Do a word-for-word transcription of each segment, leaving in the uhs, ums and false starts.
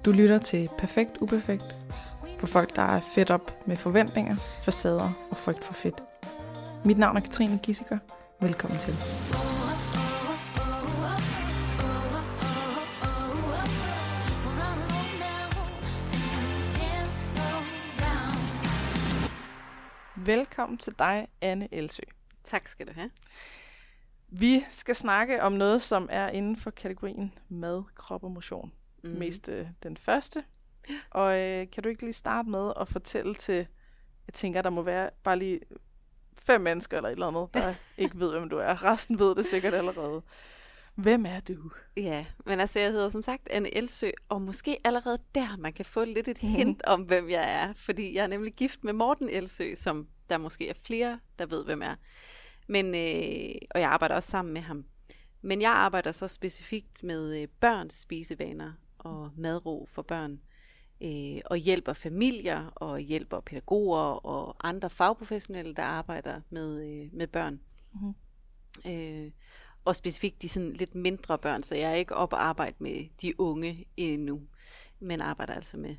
Du lytter til Perfekt Uperfekt for folk, der er fedt op med forventninger, facader og frygt for fedt. Mit navn er Katrine Gissiker. Velkommen til. Velkommen til dig, Anne Elsø. Tak skal du have. Vi skal snakke om noget, som er inden for kategorien mad, krop og motion. Mm. Mest øh, den første. Og øh, kan du ikke lige starte med at fortælle til, jeg tænker, der må være bare lige fem mennesker eller et eller andet, der ikke ved, hvem du er. Resten ved det sikkert allerede. Hvem er du? Ja, men altså jeg hedder som sagt Anne Elsø, og måske allerede der, man kan få lidt et hint om, hvem jeg er. Fordi jeg er nemlig gift med Morten Elsø, som der måske er flere, der ved, hvem jeg er. Men, øh, og jeg arbejder også sammen med ham. Men jeg arbejder så specifikt med øh, børns spisevaner og madro for børn. Øh, og hjælper familier og hjælper pædagoger og andre fagprofessionelle, der arbejder med, øh, med børn. Mm-hmm. Øh, og specifikt de sådan lidt mindre børn, så jeg er ikke oppe og arbejde med de unge endnu, men arbejder altså med,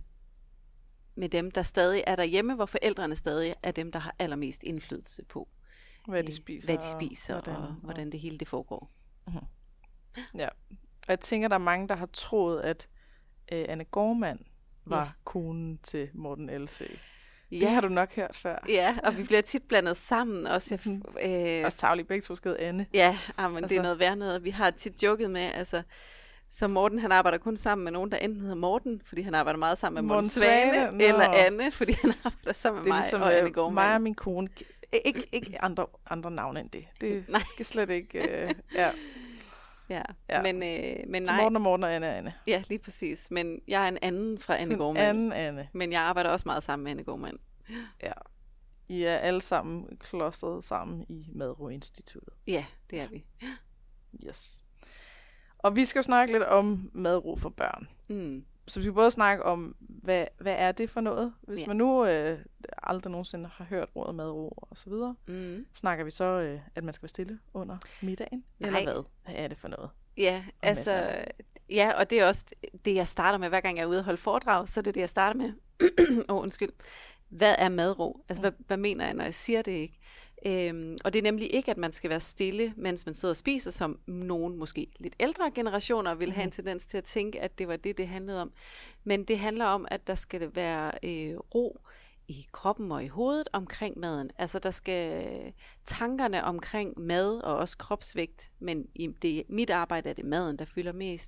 med dem, der stadig er derhjemme, hvor forældrene stadig er dem, der har allermest indflydelse på, hvad de spiser, hvad de spiser og, hvordan, og hvordan det hele det foregår. Mm-hmm. Ja, og jeg tænker, der er mange, der har troet, at øh, Anne Gormand var ja. konen til Morten Elsø. Ja. Det har du nok hørt før. Ja, og vi bliver tit blandet sammen. Også, øh, også tavlige begge to skede Anne. Ja, men altså. Det er noget værd noget. Vi har tit joket med, altså, så Morten han arbejder kun sammen med nogen, der enten hedder Morten, fordi han arbejder meget sammen med Morten Svane, Svane eller Anne, fordi han arbejder sammen med mig ligesom, og Anne Gormand. Mig og min kone. Ikke, ikke andre, andre navne end det. Det nej. Skal slet ikke... Øh, ja. Ja, ja, men, øh, men nej. Morten og Morten og Anne og Anne. Ja, lige præcis. Men jeg er en anden fra Anne Gormand. anden Anne. Men jeg arbejder også meget sammen med Anne Gormand. Ja. I er alle sammen klostret sammen i Madro-instituttet. Ja, det er vi. Yes. Og vi skal jo snakke lidt om madro for børn. Mm. Så vi skal både snakke om, hvad, hvad er det for noget? Hvis ja. man nu øh, aldrig nogensinde har hørt ordet madro og så videre, mm. snakker vi så, øh, at man skal være stille under middagen? Nej. Eller hvad? Hvad er det for noget? Ja, og altså, ja, og det er også det, jeg starter med, hver gang jeg er ude og holde foredrag, så er det det, jeg starter med. Åh, oh, undskyld. Hvad er madro? Altså, mm. hvad, hvad mener jeg, når jeg siger det ikke? Øhm, og det er nemlig ikke, at man skal være stille, mens man sidder og spiser, som nogen måske lidt ældre generationer vil have en tendens til at tænke, at det var det, det handlede om. Men det handler om, at der skal være øh, ro i kroppen og i hovedet omkring maden. Altså der skal tankerne omkring mad og også kropsvægt, men i det, mit arbejde er det maden, der fylder mest.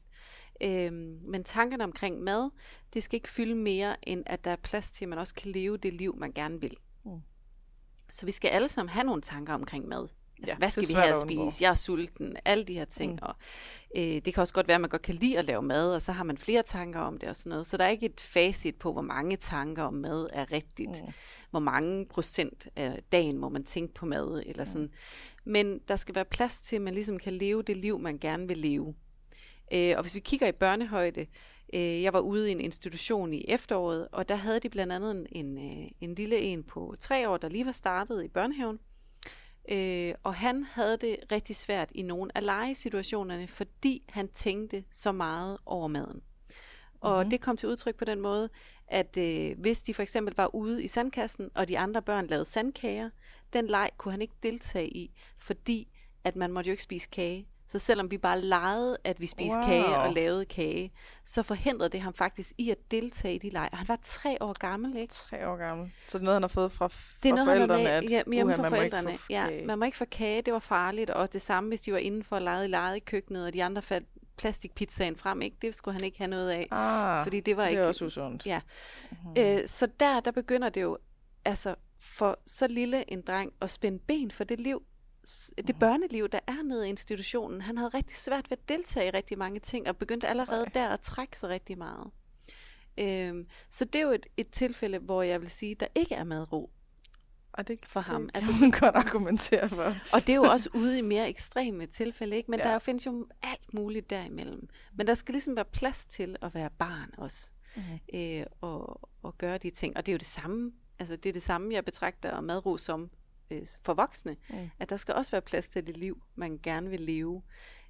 Øhm, men tankerne omkring mad, det skal ikke fylde mere, end at der er plads til, at man også kan leve det liv, man gerne vil. Mm. Så vi skal alle sammen have nogle tanker omkring mad. Altså, ja, hvad skal vi have at spise? Jeg er sulten. Alle de her ting. Mm. Og, øh, det kan også godt være, at man godt kan lide at lave mad, og så har man flere tanker om det og sådan noget. Så der er ikke et facit på, hvor mange tanker om mad er rigtigt. Mm. Hvor mange procent af dagen må man tænke på mad. Eller sådan. Mm. Men der skal være plads til, at man ligesom kan leve det liv, man gerne vil leve. Øh, og hvis vi kigger i børnehøjde, øh, jeg var ude i en institution i efteråret, og der havde de blandt andet en, en, en lille en på tre år, der lige var startet i børnehaven. Øh, og han havde det rigtig svært i nogle af legesituationerne, fordi han tænkte så meget over maden. Og mm-hmm. det kom til udtryk på den måde, at øh, hvis de for eksempel var ude i sandkassen, og de andre børn lavede sandkager, den leg kunne han ikke deltage i, fordi at man måtte jo ikke spise kage. Så selvom vi bare legede, at vi spiste wow. kage og lavede kage, så forhindrede det ham faktisk i at deltage i de lege. Og han var tre år gammel, ikke? Tre år gammel. Så det er noget, han har fået fra, fra det er noget, forældrene? Med, at, ja, hjemme uha, fra forældrene. Man ja, man må ikke få kage, det var farligt. Og det samme, hvis de var indenfor og legede i leget i køkkenet, og de andre fandt plastikpizzaen frem, ikke? Det skulle han ikke have noget af. Ah, fordi det var det ikke, er også usundt. Ja. Mm-hmm. Øh, så der, der begynder det jo, altså for så lille en dreng at spænde ben for det liv, det børneliv, der er nede i institutionen. Han havde rigtig svært ved at deltage i rigtig mange ting, og begyndte allerede Nej. der at trække sig rigtig meget. Øhm, så det er jo et, et tilfælde, hvor jeg vil sige, der ikke er madro og det, for ham. Det kan altså, man godt argumentere for. Og det er jo også ude i mere ekstreme tilfælde, ikke? Men ja. der findes jo alt muligt derimellem. Men der skal ligesom være plads til at være barn også, mm-hmm. øh, og, og gøre de ting. Og det er jo det samme, altså det er det samme, jeg betragter madro som for voksne, mm. at der skal også være plads til det liv, man gerne vil leve.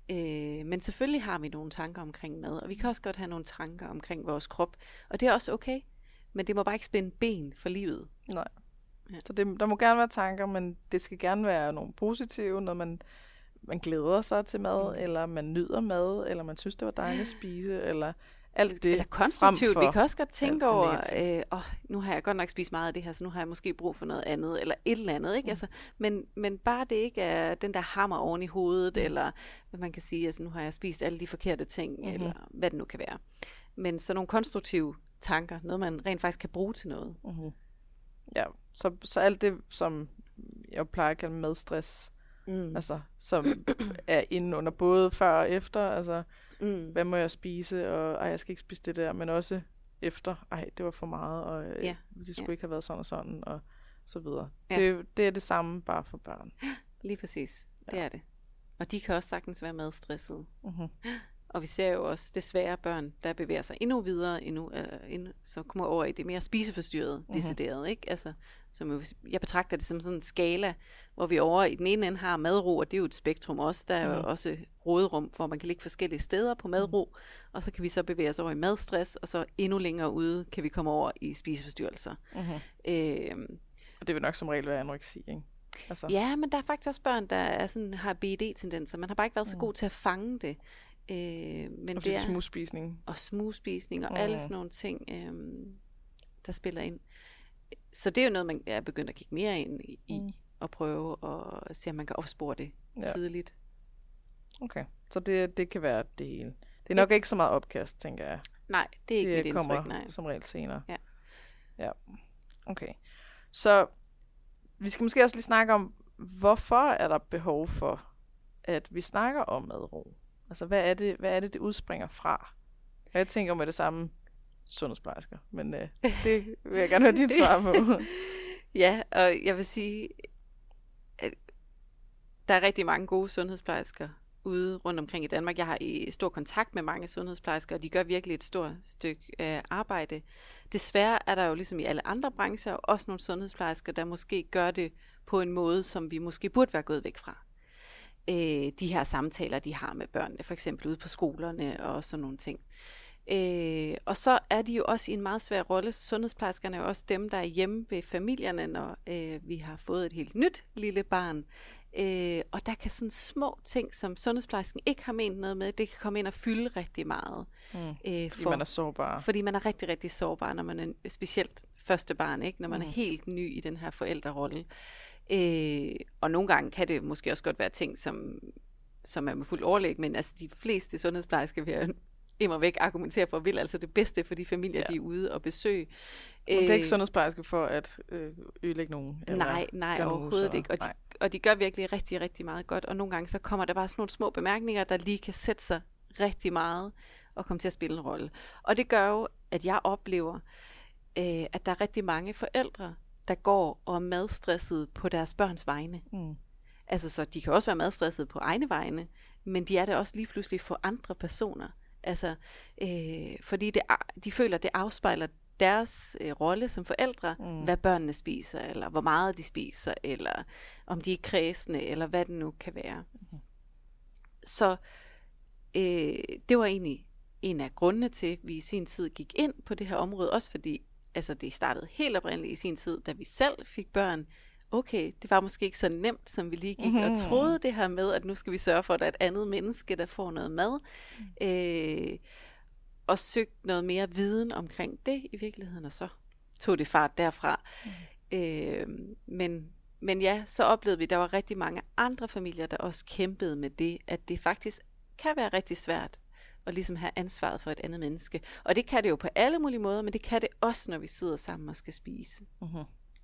Øh, men selvfølgelig har vi nogle tanker omkring mad, og vi kan også godt have nogle tanker omkring vores krop, og det er også okay, men det må bare ikke spænde ben for livet. Nej. Ja. Så det, der må gerne være tanker, men det skal gerne være nogle positive, når man, man glæder sig til mad, mm. eller man nyder mad, eller man synes, det var dejligt at spise, eller alt det. Eller konstruktivt. Vi kan også godt tænke over, øh, oh, nu har jeg godt nok spist meget af det her, så nu har jeg måske brug for noget andet, eller et eller andet. Ikke? Mm. Altså, men, men bare det ikke er den der hammer oven i hovedet, mm. eller hvad man kan sige, altså nu har jeg spist alle de forkerte ting, mm-hmm. eller hvad det nu kan være. Men så nogle konstruktive tanker, noget man rent faktisk kan bruge til noget. Mm-hmm. Ja, så, så alt det, som jeg plejer at kalde madstress, mm. altså, som er inde under både før og efter, altså, mm. hvad må jeg spise, og ej, jeg skal ikke spise det der, men også efter, ej, det var for meget, og ja. det skulle ja. ikke have været sådan og sådan, og så videre. Ja. Det, det er det samme, bare for børn. Lige præcis, det ja. er det. Og de kan også sagtens være madstressede. Mm-hmm. Og vi ser jo også desværre børn, der bevæger sig endnu videre, endnu, øh, endnu, så kommer over i det mere spiseforstyrrede, mm-hmm. decideret, ikke? Altså, som jeg betragter det som sådan en skala, hvor vi over i den ene ende har madro, og det er jo et spektrum også. Der er mm-hmm. jo også råderum, hvor man kan ligge forskellige steder på madro, mm-hmm. og så kan vi så bevæge os over i madstress, og så endnu længere ude kan vi komme over i spiseforstyrrelser. Mm-hmm. Øhm, og det vil nok som regel være anoreksi, ikke? Altså. Ja, men der er faktisk også børn, der er sådan, har B D tendenser. Man har bare ikke været så god til at fange det. Øh, men og det er smugspisning. Og smugspisning og mm. alle sådan nogle ting, øh, der spiller ind. Så det er jo noget, man er begyndt at kigge mere ind i, mm. og prøve at se, om man kan opspore det ja. tidligt. Okay, så det, det kan være det hele. Det er nok ikke så meget opkast, tænker jeg. Nej, det er ikke det mit kommer indtryk, nej. som regel senere. Ja. Ja, okay. Så vi skal måske også lige snakke om, hvorfor er der behov for, at vi snakker om madro? Altså, hvad er det, hvad er det, det udspringer fra? Jeg tænker med det samme sundhedsplejersker, men øh, det vil jeg gerne høre dit svar på. Ja, og jeg vil sige, at der er rigtig mange gode sundhedsplejersker ude rundt omkring i Danmark. Jeg har i stor kontakt med mange sundhedsplejersker, og de gør virkelig et stort stykke øh, arbejde. Desværre er der jo ligesom i alle andre brancher også nogle sundhedsplejersker, der måske gør det på en måde, som vi måske burde være gået væk fra. Øh, de her samtaler, de har med børnene, for eksempel ude på skolerne og sådan nogle ting. Øh, og så er de jo også i en meget svær rolle. Sundhedsplejerskerne er jo også dem, der er hjemme ved familierne, når øh, vi har fået et helt nyt lille barn. Øh, og der kan sådan små ting, som sundhedsplejersken ikke har ment noget med, det kan komme ind og fylde rigtig meget. Mm, øh, for, fordi man er sårbar. Fordi man er rigtig, rigtig sårbar, når man er specielt første barn, ikke? Når man mm. er helt ny i den her forældrerolle. Øh, og nogle gange kan det måske også godt være ting, som, som er med fuld overlæg, men altså de fleste sundhedsplejersker vil jeg immer væk argumentere for, vil altså det bedste for de familier, ja. de er ude og besøge. Og det er ikke sundhedsplejersker for at øh, ødelægge nogen? Nej, nej, overhovedet ikke. Og de, og de gør virkelig rigtig, rigtig meget godt, og nogle gange så kommer der bare sådan nogle små bemærkninger, der lige kan sætte sig rigtig meget og komme til at spille en rolle. Og det gør jo, at jeg oplever, øh, at der er rigtig mange forældre, der går og er madstressede på deres børns vegne. Mm. Altså, så de kan også være madstressede på egne vegne, men de er det også lige pludselig for andre personer. Altså, øh, fordi det, de føler, at det afspejler deres øh, rolle som forældre, mm. hvad børnene spiser, eller hvor meget de spiser, eller om de er kræsne, eller hvad det nu kan være. Mm. Så øh, det var egentlig en af grundene til, at vi i sin tid gik ind på det her område, også fordi altså det startede helt oprindeligt i sin tid, da vi selv fik børn. Okay, det var måske ikke så nemt, som vi lige gik mm-hmm. og troede det her med, at nu skal vi sørge for, at der er et andet menneske, der får noget mad. Mm. Øh, og søgte noget mere viden omkring det i virkeligheden, og så tog det fart derfra. Mm. Øh, men, men ja, så oplevede vi, at der var rigtig mange andre familier, der også kæmpede med det, at det faktisk kan være rigtig svært og ligesom have ansvaret for et andet menneske. Og det kan det jo på alle mulige måder, men det kan det også, når vi sidder sammen og skal spise. Mm-hmm.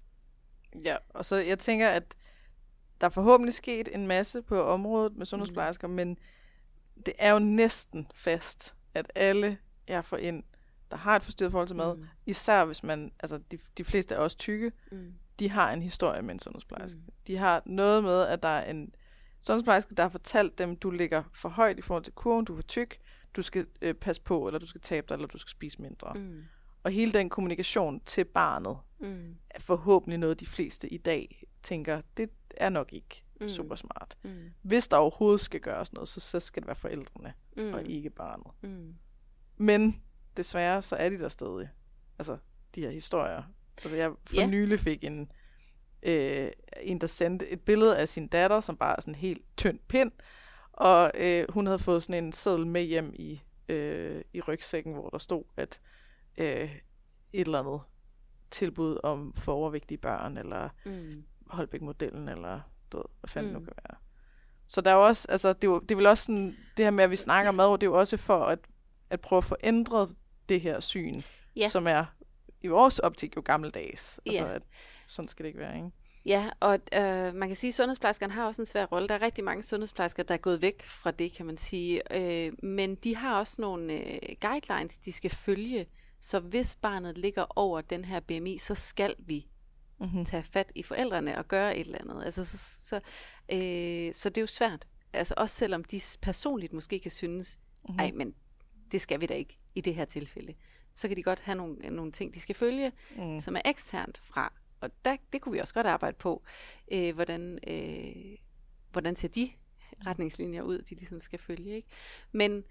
Ja, og så jeg tænker, at der er forhåbentlig sket en masse på området med sundhedsplejersker, mm. men det er jo næsten fast, at alle jeg får ind, der har et forstyrret forhold til mad, mm. især hvis man, altså de, de fleste er også tykke, mm. de har en historie med en sundhedsplejerske. Mm. De har noget med, at der er en sundhedsplejerske, der har fortalt dem, du ligger for højt i forhold til kurven, du er for tyk, du skal øh, passe på, eller du skal tabe dig, eller du skal spise mindre. Mm. Og hele den kommunikation til barnet mm. er forhåbentlig noget, de fleste i dag tænker, det er nok ikke Mm. super smart. Mm. Hvis der overhovedet skal gøres noget, så, så skal det være forældrene, Mm. og ikke barnet. Mm. Men desværre, så er de der stadig. Altså, de her historier. Altså, jeg for Ja. nylig fik en, øh, en, der sendte et billede af sin datter, som bare er sådan en helt tynd pind, og øh, hun havde fået sådan en seddel med hjem i, øh, i rygsækken, hvor der stod, at øh, et eller andet tilbud om for overvægtige børn, eller Mm. Holbæk-modellen, eller du ved, hvad fanden Mm. mm. nu kan være. Så der er jo også, altså, det er, jo, det er vel også sådan, det her med, at vi snakker om mad, det er jo også for at, at prøve at få ændret det her syn, Ja. som er i vores optik jo gammeldags. Altså, Ja. at sådan skal det ikke være, ikke? Ja, og øh, man kan sige, at sundhedsplejerskerne har også en svær rolle. Der er rigtig mange sundhedsplejersker, der er gået væk fra det, kan man sige. Øh, men de har også nogle øh, guidelines, de skal følge. Så hvis barnet ligger over den her B M I, så skal vi Mm-hmm. tage fat i forældrene og gøre et eller andet. Altså, så, så, øh, så det er jo svært. Altså, også selvom de personligt måske kan synes, Mm-hmm. nej, men det skal vi da ikke i det her tilfælde. Så kan de godt have nogle, nogle ting, de skal følge, Mm. som er eksternt fra. Og der, det kunne vi også godt arbejde på. Øh, hvordan, øh, hvordan ser de retningslinjer ud, de ligesom skal følge, ikke? Men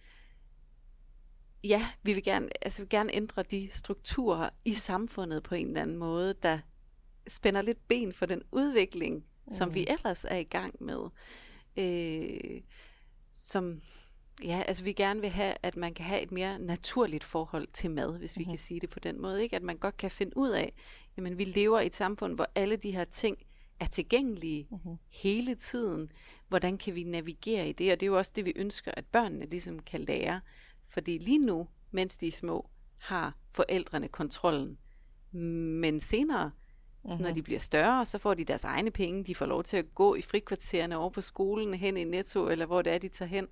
ja, vi vil gerne, altså vi vil gerne ændre de strukturer i samfundet på en eller anden måde, der spænder lidt ben for den udvikling, mm. som vi ellers er i gang med. Øh, som, ja, altså vi gerne vil have, at man kan have et mere naturligt forhold til mad, hvis vi mm. kan sige det på den måde, ikke? At man godt kan finde ud af, jamen vi lever i et samfund, hvor alle de her ting er tilgængelige mm. hele tiden. Hvordan kan vi navigere i det? Og det er jo også det, vi ønsker, at børnene ligesom kan lære. Fordi lige nu, mens de er små, har forældrene kontrollen. Men senere, mm-hmm. når de bliver større, så får de deres egne penge. De får lov til at gå i frikvartererne over på skolen, hen i Netto, eller hvor det er, de tager hen.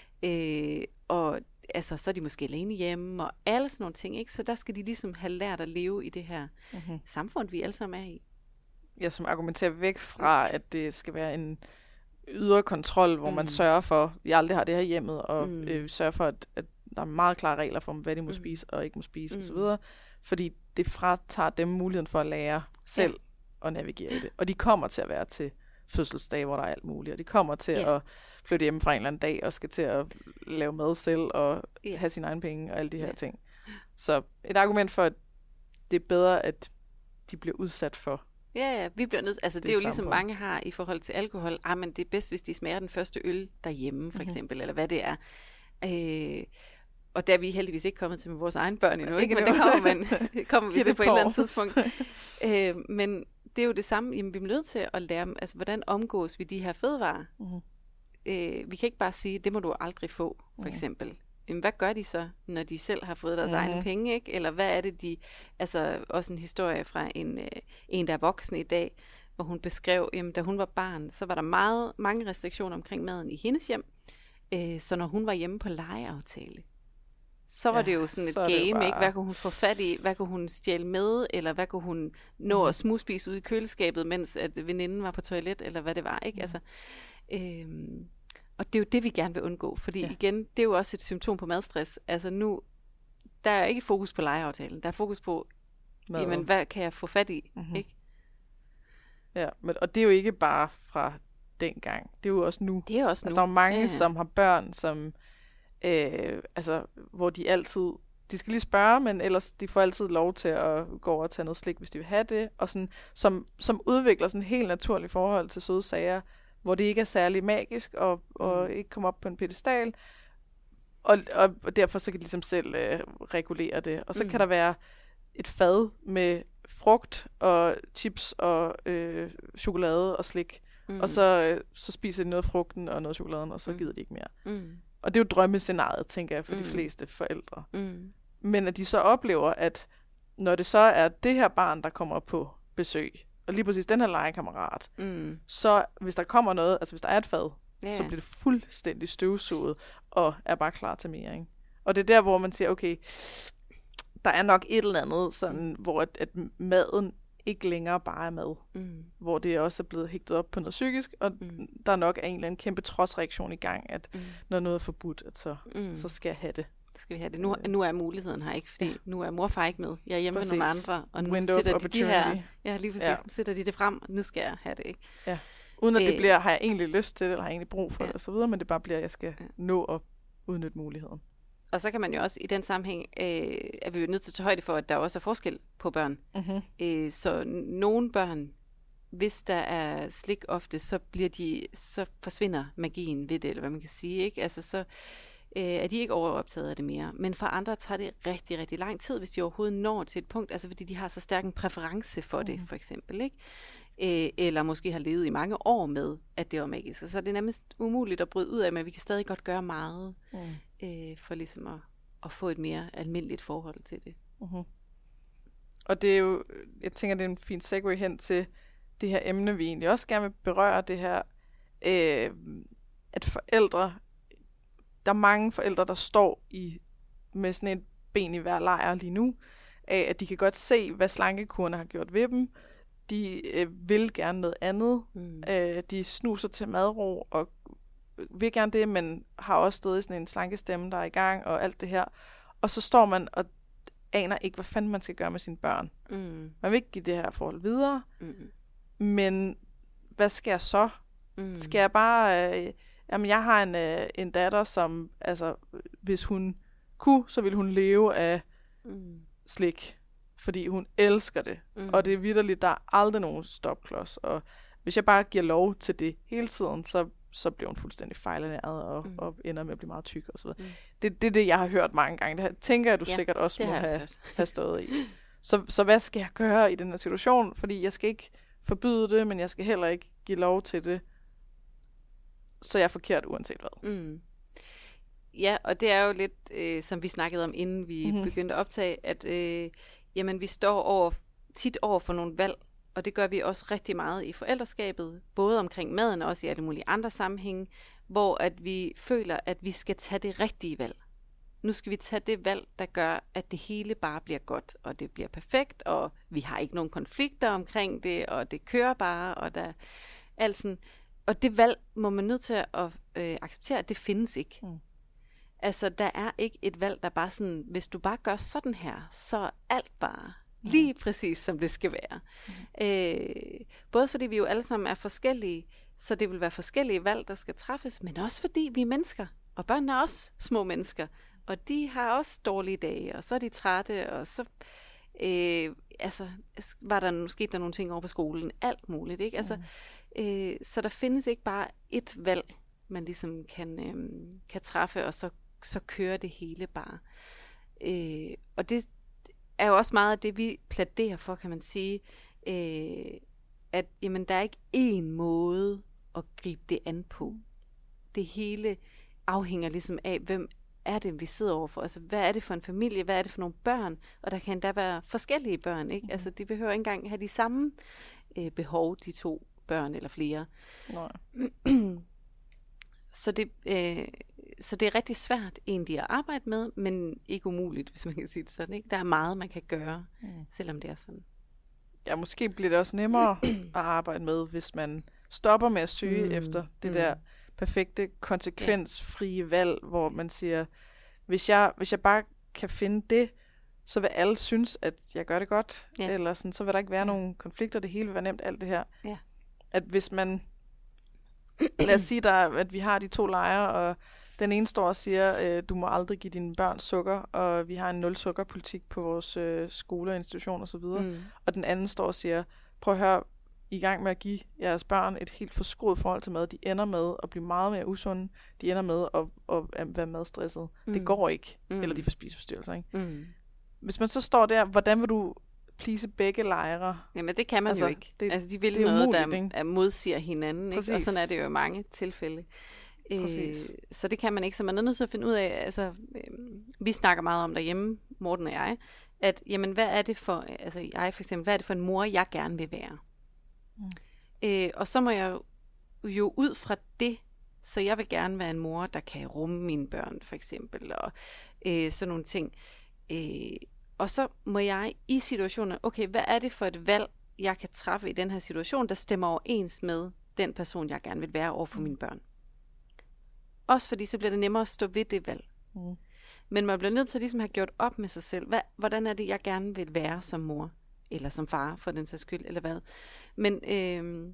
Øh, og altså, så er de måske alene hjemme, og alle sådan nogle ting. Ikke? Så der skal de ligesom have lært at leve i det her mm-hmm. samfund, vi alle sammen er i. Jeg som argumenterer væk fra, at det skal være en ydre kontrol, hvor mm. man sørger for, at vi aldrig har det her hjemmet, og mm. øh, sørger for, at, at der er meget klare regler for, hvad de må mm. spise og ikke må spise mm. osv., fordi det fratager dem muligheden for at lære selv ja. at navigere i det. Og de kommer til at være til fødselsdage, hvor der er alt muligt, og de kommer til ja. at flytte hjemme fra en eller anden dag, og skal til at lave mad selv, og ja. have sine egne penge, og alle de her ja. ting. Så et argument for, at det er bedre, at de bliver udsat for. Ja, ja, vi bliver nødt, altså det, det er jo ligesom mange har i forhold til alkohol. Ah, men det er bedst, hvis de smager den første øl derhjemme, for mm-hmm. eksempel, eller hvad det er. Øh, og der er vi heldigvis ikke kommet til med vores egne børn endnu, ikke? Men det kommer, man, kommer vi til på et eller andet tidspunkt. øh, men det er jo det samme, jamen vi er nødt til at lære dem, altså hvordan omgås vi de her fødevarer? Mm-hmm. Øh, vi kan ikke bare sige, det må du aldrig få, for mm-hmm. eksempel. Jamen, hvad gør de så, når de selv har fået deres mm-hmm. egne penge, ikke? Eller hvad er det, de... Altså, også en historie fra en, øh, en der er voksen i dag, hvor hun beskrev, jamen, da hun var barn, så var der meget, mange restriktioner omkring maden i hendes hjem. Øh, så når hun var hjemme på legeaftale, så var ja, det jo sådan et game, bare... ikke? Hvad kunne hun få fat i? Hvad kunne hun stjæle med? Eller hvad kunne hun nå mm. at smugspise ud i køleskabet, mens at veninden var på toilet? Eller hvad det var, ikke? Mm. Altså... Øh, Og det er jo det, vi gerne vil undgå, fordi ja. igen, det er jo også et symptom på madstress. Altså nu, der er ikke fokus på legeaftalen, der er fokus på, Mad. jamen, hvad kan jeg få fat i, mm-hmm. ikke? Ja, men, og det er jo ikke bare fra dengang, det er jo også nu. Det er også nu. Altså, der er mange, ja, ja. som har børn, som, øh, altså, hvor de altid, de skal lige spørge, men ellers de får altid lov til at gå over og tage noget slik, hvis de vil have det, og sådan, som, som udvikler sådan et helt naturligt forhold til søde sager, hvor det ikke er særlig magisk, og, og mm. ikke kommer op på en pedestal, og, og, og derfor så kan de ligesom selv øh, regulere det. Og så mm. kan der være et fad med frugt og chips og øh, chokolade og slik, mm. og så, øh, så spiser de noget af frugten og noget af chokoladen, og så mm. gider de ikke mere. Mm. Og det er jo drømmescenariet, tænker jeg, for mm. de fleste forældre. Mm. Men at de så oplever, at når det så er det her barn, der kommer på besøg, og lige præcis den her legekammerat, mm. så hvis der kommer noget, altså hvis der er et fad, yeah. så bliver det fuldstændig støvsuget, og er bare klar til mere, ikke? Og det er der, hvor man siger, okay, der er nok et eller andet, sådan, mm. hvor at, at maden ikke længere bare er mad. Mm. Hvor det også er blevet hægtet op på noget psykisk, og mm. der nok er en eller anden kæmpe trodsreaktion i gang, at mm. når noget er forbudt, at så, mm. så skal jeg have det. skal vi have det. Nu, nu er muligheden her ikke, fordi ja. nu er morfar ikke med. Jeg er hjemme præcis. med nogle andre, og nu Window sætter de de her, ja, lige præcis, ja. nu sætter de det frem, og nu skal jeg have det, ikke? Ja. Uden at det bliver, har jeg egentlig lyst til det, eller har jeg egentlig brug for ja. det, og så videre, men det bare bliver, at jeg skal ja. nå at udnytte muligheden. Og så kan man jo også i den sammenhæng, øh, er vi jo nødt til at tage højde for, at der også er forskel på børn. Mm-hmm. Øh, så nogle børn, hvis der er slik ofte, så bliver de, så forsvinder magien ved det, eller hvad man kan sige, ikke? Altså så øh, er de ikke overoptaget af det mere. Men for andre tager det rigtig, rigtig lang tid, hvis de overhovedet når til et punkt, altså fordi de har så stærk en præference for det, mm. for eksempel, ikke? Øh, eller måske har levet i mange år med, at det var magisk. Så er det nærmest umuligt at bryde ud af, men vi kan stadig godt gøre meget, mm. øh, for ligesom at, at få et mere almindeligt forhold til det. Mm-hmm. Og det er jo, jeg tænker, det er en fin segue hen til det her emne, vi egentlig også gerne vil berøre, det her, øh, at forældre, der er mange forældre, der står i med sådan et ben i hver lejr lige nu, af at de kan godt se, hvad slankekurerne har gjort ved dem. De øh, vil gerne noget andet. Mm. Øh, de snuser til madro og vil gerne det, men har også stadig sådan en slankestemme, der er i gang og alt det her. Og så står man og aner ikke, hvad fanden man skal gøre med sine børn. Mm. Man vil ikke give det her forhold videre. Mm. Men hvad skal jeg så? Mm. Skal jeg bare... Øh, jamen, jeg har en, øh, en datter, som... Altså, hvis hun kunne, så ville hun leve af mm. slik. Fordi hun elsker det. Mm. Og det er vitterligt, der er aldrig nogen stopklods. Og hvis jeg bare giver lov til det hele tiden, så, så bliver hun fuldstændig fejlernæret og, mm. og ender med at blive meget tyk og så videre. Mm. Det, det er det, jeg har hørt mange gange. Det her, tænker jeg, du ja, sikkert også må have, have stået i. Så, så hvad skal jeg gøre i den her situation? Fordi jeg skal ikke forbyde det, men jeg skal heller ikke give lov til det. Så jeg er forkert uanset hvad. Mm. Ja, og det er jo lidt, øh, som vi snakkede om, inden vi mm-hmm. begyndte at optage, at øh, jamen, vi står over, tit over for nogle valg, og det gør vi også rigtig meget i forældreskabet, både omkring maden og også i alle mulige andre sammenhænge, hvor at vi føler, at vi skal tage det rigtige valg. Nu skal vi tage det valg, der gør, at det hele bare bliver godt, og det bliver perfekt, og vi har ikke nogen konflikter omkring det, og det kører bare, og der alt sådan. Og det valg må man nødt til at øh, acceptere, at det findes ikke. Mm. Altså, der er ikke et valg, der bare sådan, hvis du bare gør sådan her, så er alt bare mm. lige præcis, som det skal være. Mm. Øh, både fordi vi jo alle sammen er forskellige, så det vil være forskellige valg, der skal træffes, men også fordi vi er mennesker, og børn er også små mennesker, og de har også dårlige dage, og så er de trætte, og så øh, altså, var der måske der nogle ting over på skolen, alt muligt, ikke? Altså, mm. øh, så der findes ikke bare et valg, man ligesom kan, øh, kan træffe, og så så kører det hele bare. Øh, og det er jo også meget af det, vi plæderer for, kan man sige, øh, at jamen, der er ikke én måde at gribe det an på. Det hele afhænger ligesom af, hvem er det, vi sidder overfor. Altså, hvad er det for en familie? Hvad er det for nogle børn? Og der kan endda være forskellige børn, ikke? Mm. Altså, de behøver ikke engang have de samme øh, behov, de to børn eller flere. Nej. Så det... Øh, Så det er rigtig svært egentlig at arbejde med, men ikke umuligt, hvis man kan sige det sådan. Ikke? Der er meget, man kan gøre, mm. selvom det er sådan. Ja, måske bliver det også nemmere at arbejde med, hvis man stopper med at søge mm. efter det mm. der perfekte, konsekvensfrie valg, hvor man siger, hvis jeg, hvis jeg bare kan finde det, så vil alle synes, at jeg gør det godt, ja. Eller sådan, så vil der ikke være ja. nogen konflikter, det hele vil være nemt, alt det her. Ja. At hvis man, lad os sige, der, at vi har de to lejre, og den ene står og siger, øh, du må aldrig give dine børn sukker, og vi har en nul-sukker-politik på vores øh, skoler, institutioner osv. Mm. Og den anden står og siger, prøv at høre, I er i gang med at give jeres børn et helt forskruet forhold til mad. De ender med at blive meget mere usunde. De ender med at, at, at være madstresset. Mm. Det går ikke. Mm. Eller de får spiseforstyrrelser, ikke? Mm. Hvis man så står der, hvordan vil du please begge lejre? Jamen det kan man altså, jo ikke. Det, altså de vil det er noget, umuligt, der modsiger hinanden. Ikke? Og sådan er det jo i mange tilfælde. Øh, så det kan man ikke, så man er nødt til at finde ud af, altså øh, vi snakker meget om derhjemme, Morten og jeg, at jamen hvad er det for, altså jeg for eksempel, hvad er det for en mor, jeg gerne vil være? Mm. Øh, og så må jeg jo, jo ud fra det, så jeg vil gerne være en mor, der kan rumme mine børn for eksempel, og øh, sådan nogle ting. Øh, og så må jeg i situationen, okay, hvad er det for et valg, jeg kan træffe i den her situation, der stemmer overens med den person, jeg gerne vil være over for mine børn? Også fordi så bliver det nemmere at stå ved det valg. Mm. Men man bliver nødt til at ligesom have gjort op med sig selv. Hvad, hvordan er det, jeg gerne vil være som mor? Eller som far, for den sags skyld, eller hvad? Men øh,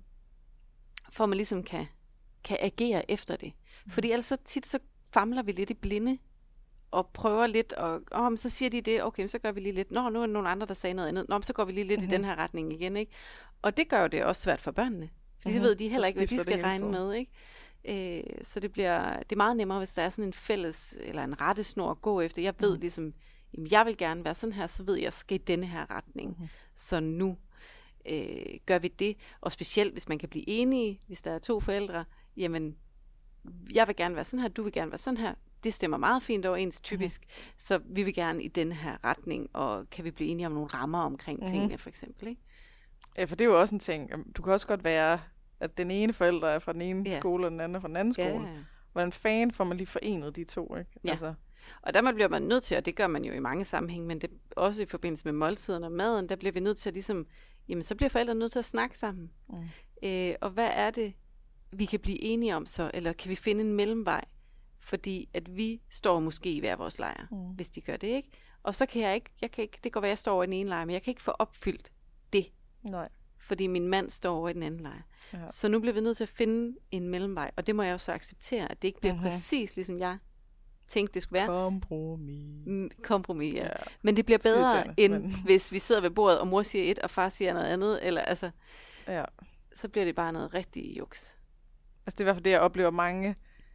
for man ligesom kan, kan agere efter det. Mm. Fordi ellers så tit så famler vi lidt i blinde, og prøver lidt, og oh, så siger de det, okay, så gør vi lige lidt. Nå, nu er der nogle andre, der sagde noget andet. Nå, så går vi lige lidt mm-hmm. i den her retning igen, ikke? Og det gør jo det også svært for børnene. Fordi mm-hmm. så ved de heller ikke, hvad de skal regne med, ikke? Øh, så det bliver, det er meget nemmere, hvis der er sådan en fælles, eller en rettesnor at gå efter. Jeg ved mm. ligesom, jamen, jeg vil gerne være sådan her, så ved jeg, jeg skal i denne her retning. Mm-hmm. Så nu øh, gør vi det. Og specielt, hvis man kan blive enige, hvis der er to forældre, jamen, jeg vil gerne være sådan her, du vil gerne være sådan her. Det stemmer meget fint overens, typisk. Mm-hmm. Så vi vil gerne i den her retning, og kan vi blive enige om nogle rammer omkring mm-hmm. tingene, for eksempel, ikke? Ja, for det er jo også en ting. Du kan også godt være, at den ene forælder er fra den ene yeah. skole, og den anden er fra den anden skole. Yeah. Hvordan fanden får man lige forenet de to, ikke? Ja. Altså. Og der bliver man nødt til, og det gør man jo i mange sammenhæng, men det også i forbindelse med måltiderne og maden, der bliver vi nødt til at ligesom, jamen så bliver forældrene nødt til at snakke sammen. Mm. Øh, og hvad er det, vi kan blive enige om så, eller kan vi finde en mellemvej? Fordi at vi står måske i hver vores lejr, mm. hvis de gør det, ikke? Og så kan jeg ikke, jeg kan ikke, det går være, jeg står over i den ene lejr, men jeg kan ikke få opfyldt det. Nej. Fordi min mand står over i den anden lejr. Ja. Så nu bliver vi nødt til at finde en mellemvej, og det må jeg jo så acceptere, at det ikke bliver mm-hmm. præcis ligesom jeg tænkte, det skulle være. Kompromis. Mm, kompromis, ja. ja. Men det bliver bedre, end men... hvis vi sidder ved bordet, og mor siger et, og far siger noget andet, eller altså, ja. så bliver det bare noget rigtig juks. Altså det er i hvert fald det, jeg oplever mange,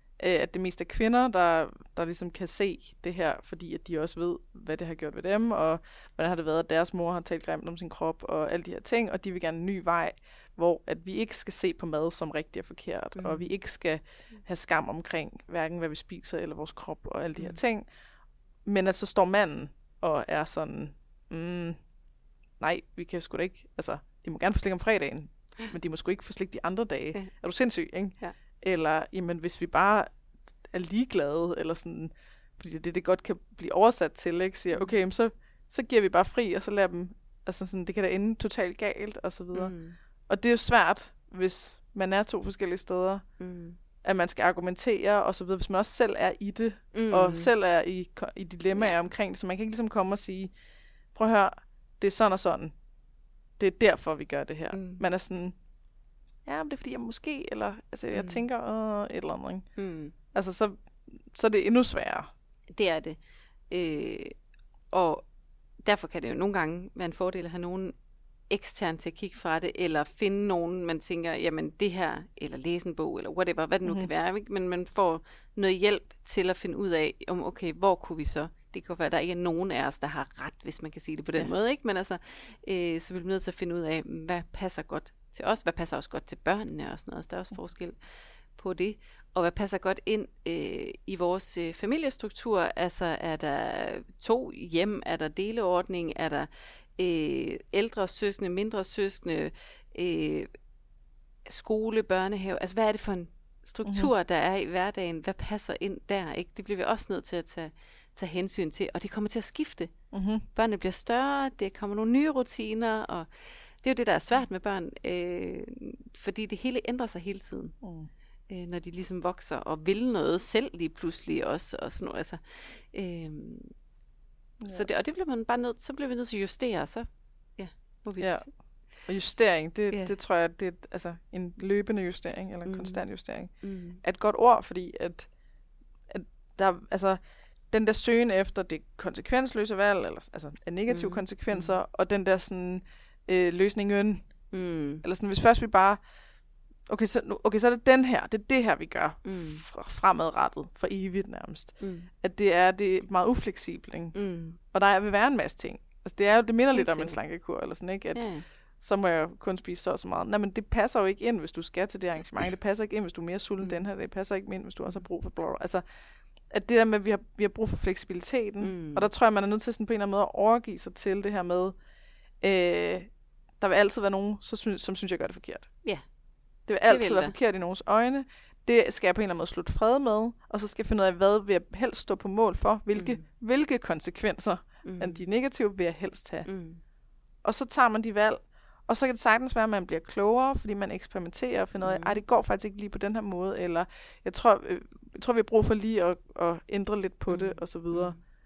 at det mest er kvinder, der, der ligesom kan se det her, fordi at de også ved, hvad det har gjort ved dem, og hvordan har det været, at deres mor har talt grimt om sin krop, og alle de her ting, og de vil gerne en ny vej, hvor at vi ikke skal se på mad som rigtigt og forkert, mm. og vi ikke skal have skam omkring, hverken hvad vi spiser, eller vores krop, og alle de her mm. ting. Men at så står manden, og er sådan, mm, nej, vi kan sgu da ikke, altså, de må gerne få slik om fredagen, men de må sgu ikke få slik de andre dage. Ja. Er du sindssyg, ikke? Ja. Eller, jamen, hvis vi bare er ligeglade, eller sådan, fordi det det godt kan blive oversat til, ikke? Siger, okay, så, så giver vi bare fri, og så lader dem, altså sådan, det kan da ende totalt galt, og så videre. Mm. Og det er jo svært, hvis man er to forskellige steder, mm. at man skal argumentere, og så videre, hvis man også selv er i det, mm. og selv er i, i dilemmaer ja. omkring det, så man kan ikke ligesom komme og sige, prøv at høre, det er sådan og sådan. Det er derfor, vi gør det her. Mm. Man er sådan, ja, men det er fordi, jeg måske, eller altså, jeg mm. tænker, øh, et eller andet, ikke? Mm. Altså, så, så er det endnu sværere. Det er det. Øh, og derfor kan det jo nogle gange være en fordel at have nogen ekstern til at kigge fra det, eller finde nogen, man tænker, jamen det her, eller læse en bog, eller whatever, hvad det nu mm-hmm. kan være, ikke? Men man får noget hjælp til at finde ud af, om okay, hvor kunne vi så? Det kan være, at der ikke er nogen af os, der har ret, hvis man kan sige det på den ja. måde, ikke? Men altså, øh, så bliver vi nødt til at finde ud af, hvad passer godt til os, hvad passer også godt til børnene og sådan noget. Så der er også forskel på det. Og hvad passer godt ind øh, i vores øh, familiestruktur? Altså, er der to hjem? Er der deleordning? Er der øh, ældre søskende, mindre søskende? Øh, skole, børnehave? Altså, hvad er det for en struktur, mm-hmm. der er i hverdagen? Hvad passer ind der? Ikke? Det bliver vi også nødt til at tage, tage hensyn til. Og det kommer til at skifte. Mm-hmm. Børnene bliver større, det kommer nogle nye rutiner, og det er jo det, der er svært med børn, øh, fordi det hele ændrer sig hele tiden. Mm. Øh, når de ligesom vokser og vil noget selv lige pludselig også. Og sådan noget, altså, øh, ja. så det, og det bliver man bare nødt, så bliver vi nødt til at justere, så ja, må vi ja. Og justering, det, yeah. det tror jeg, det er altså en løbende justering, eller en mm. konstant justering. Mm. Er et godt ord, fordi at, at der, altså, den der søgen efter det konsekvensløse valg, eller altså af negative mm. konsekvenser, mm. og den der sådan øh, løsningen, mm. eller sådan, hvis først vi bare, okay så, okay, så er det den her, det er det her, vi gør, mm. fremadrettet, for evigt nærmest. Mm. At det er, det er meget ufleksibelt, ikke? Mm. Og der vil være en masse ting. Altså, det er jo, det minder lidt om en slankekur, eller sådan, ikke? At, yeah. så må jeg kun spise så og så meget. Nej, men det passer jo ikke ind, hvis du skal til det arrangement. Det passer ikke ind, hvis du er mere sulten mm. den her. Det passer ikke ind, hvis du også har brug for blå. Altså, at det der med, at vi har, vi har brug for fleksibiliteten, mm. og der tror jeg, man er nødt til sådan på en eller anden måde at overgive sig til det her med, øh, der vil altid være nogen, så synes, som synes, jeg gør det forkert. Ja. Yeah. Det vil altid det vil være det. Forkert i nogens øjne. Det skal jeg på en eller anden måde slutte fred med, og så skal jeg finde ud af, hvad vil jeg helst stå på mål for, hvilke, mm. hvilke konsekvenser mm. af de negative vil jeg helst have. Mm. Og så tager man de valg, og så kan det sagtens være, at man bliver klogere, fordi man eksperimenterer og finder ud af, ej, det går faktisk ikke lige på den her måde, eller jeg tror, øh, jeg tror vi har brug for lige at, at ændre lidt på mm. det, og så videre.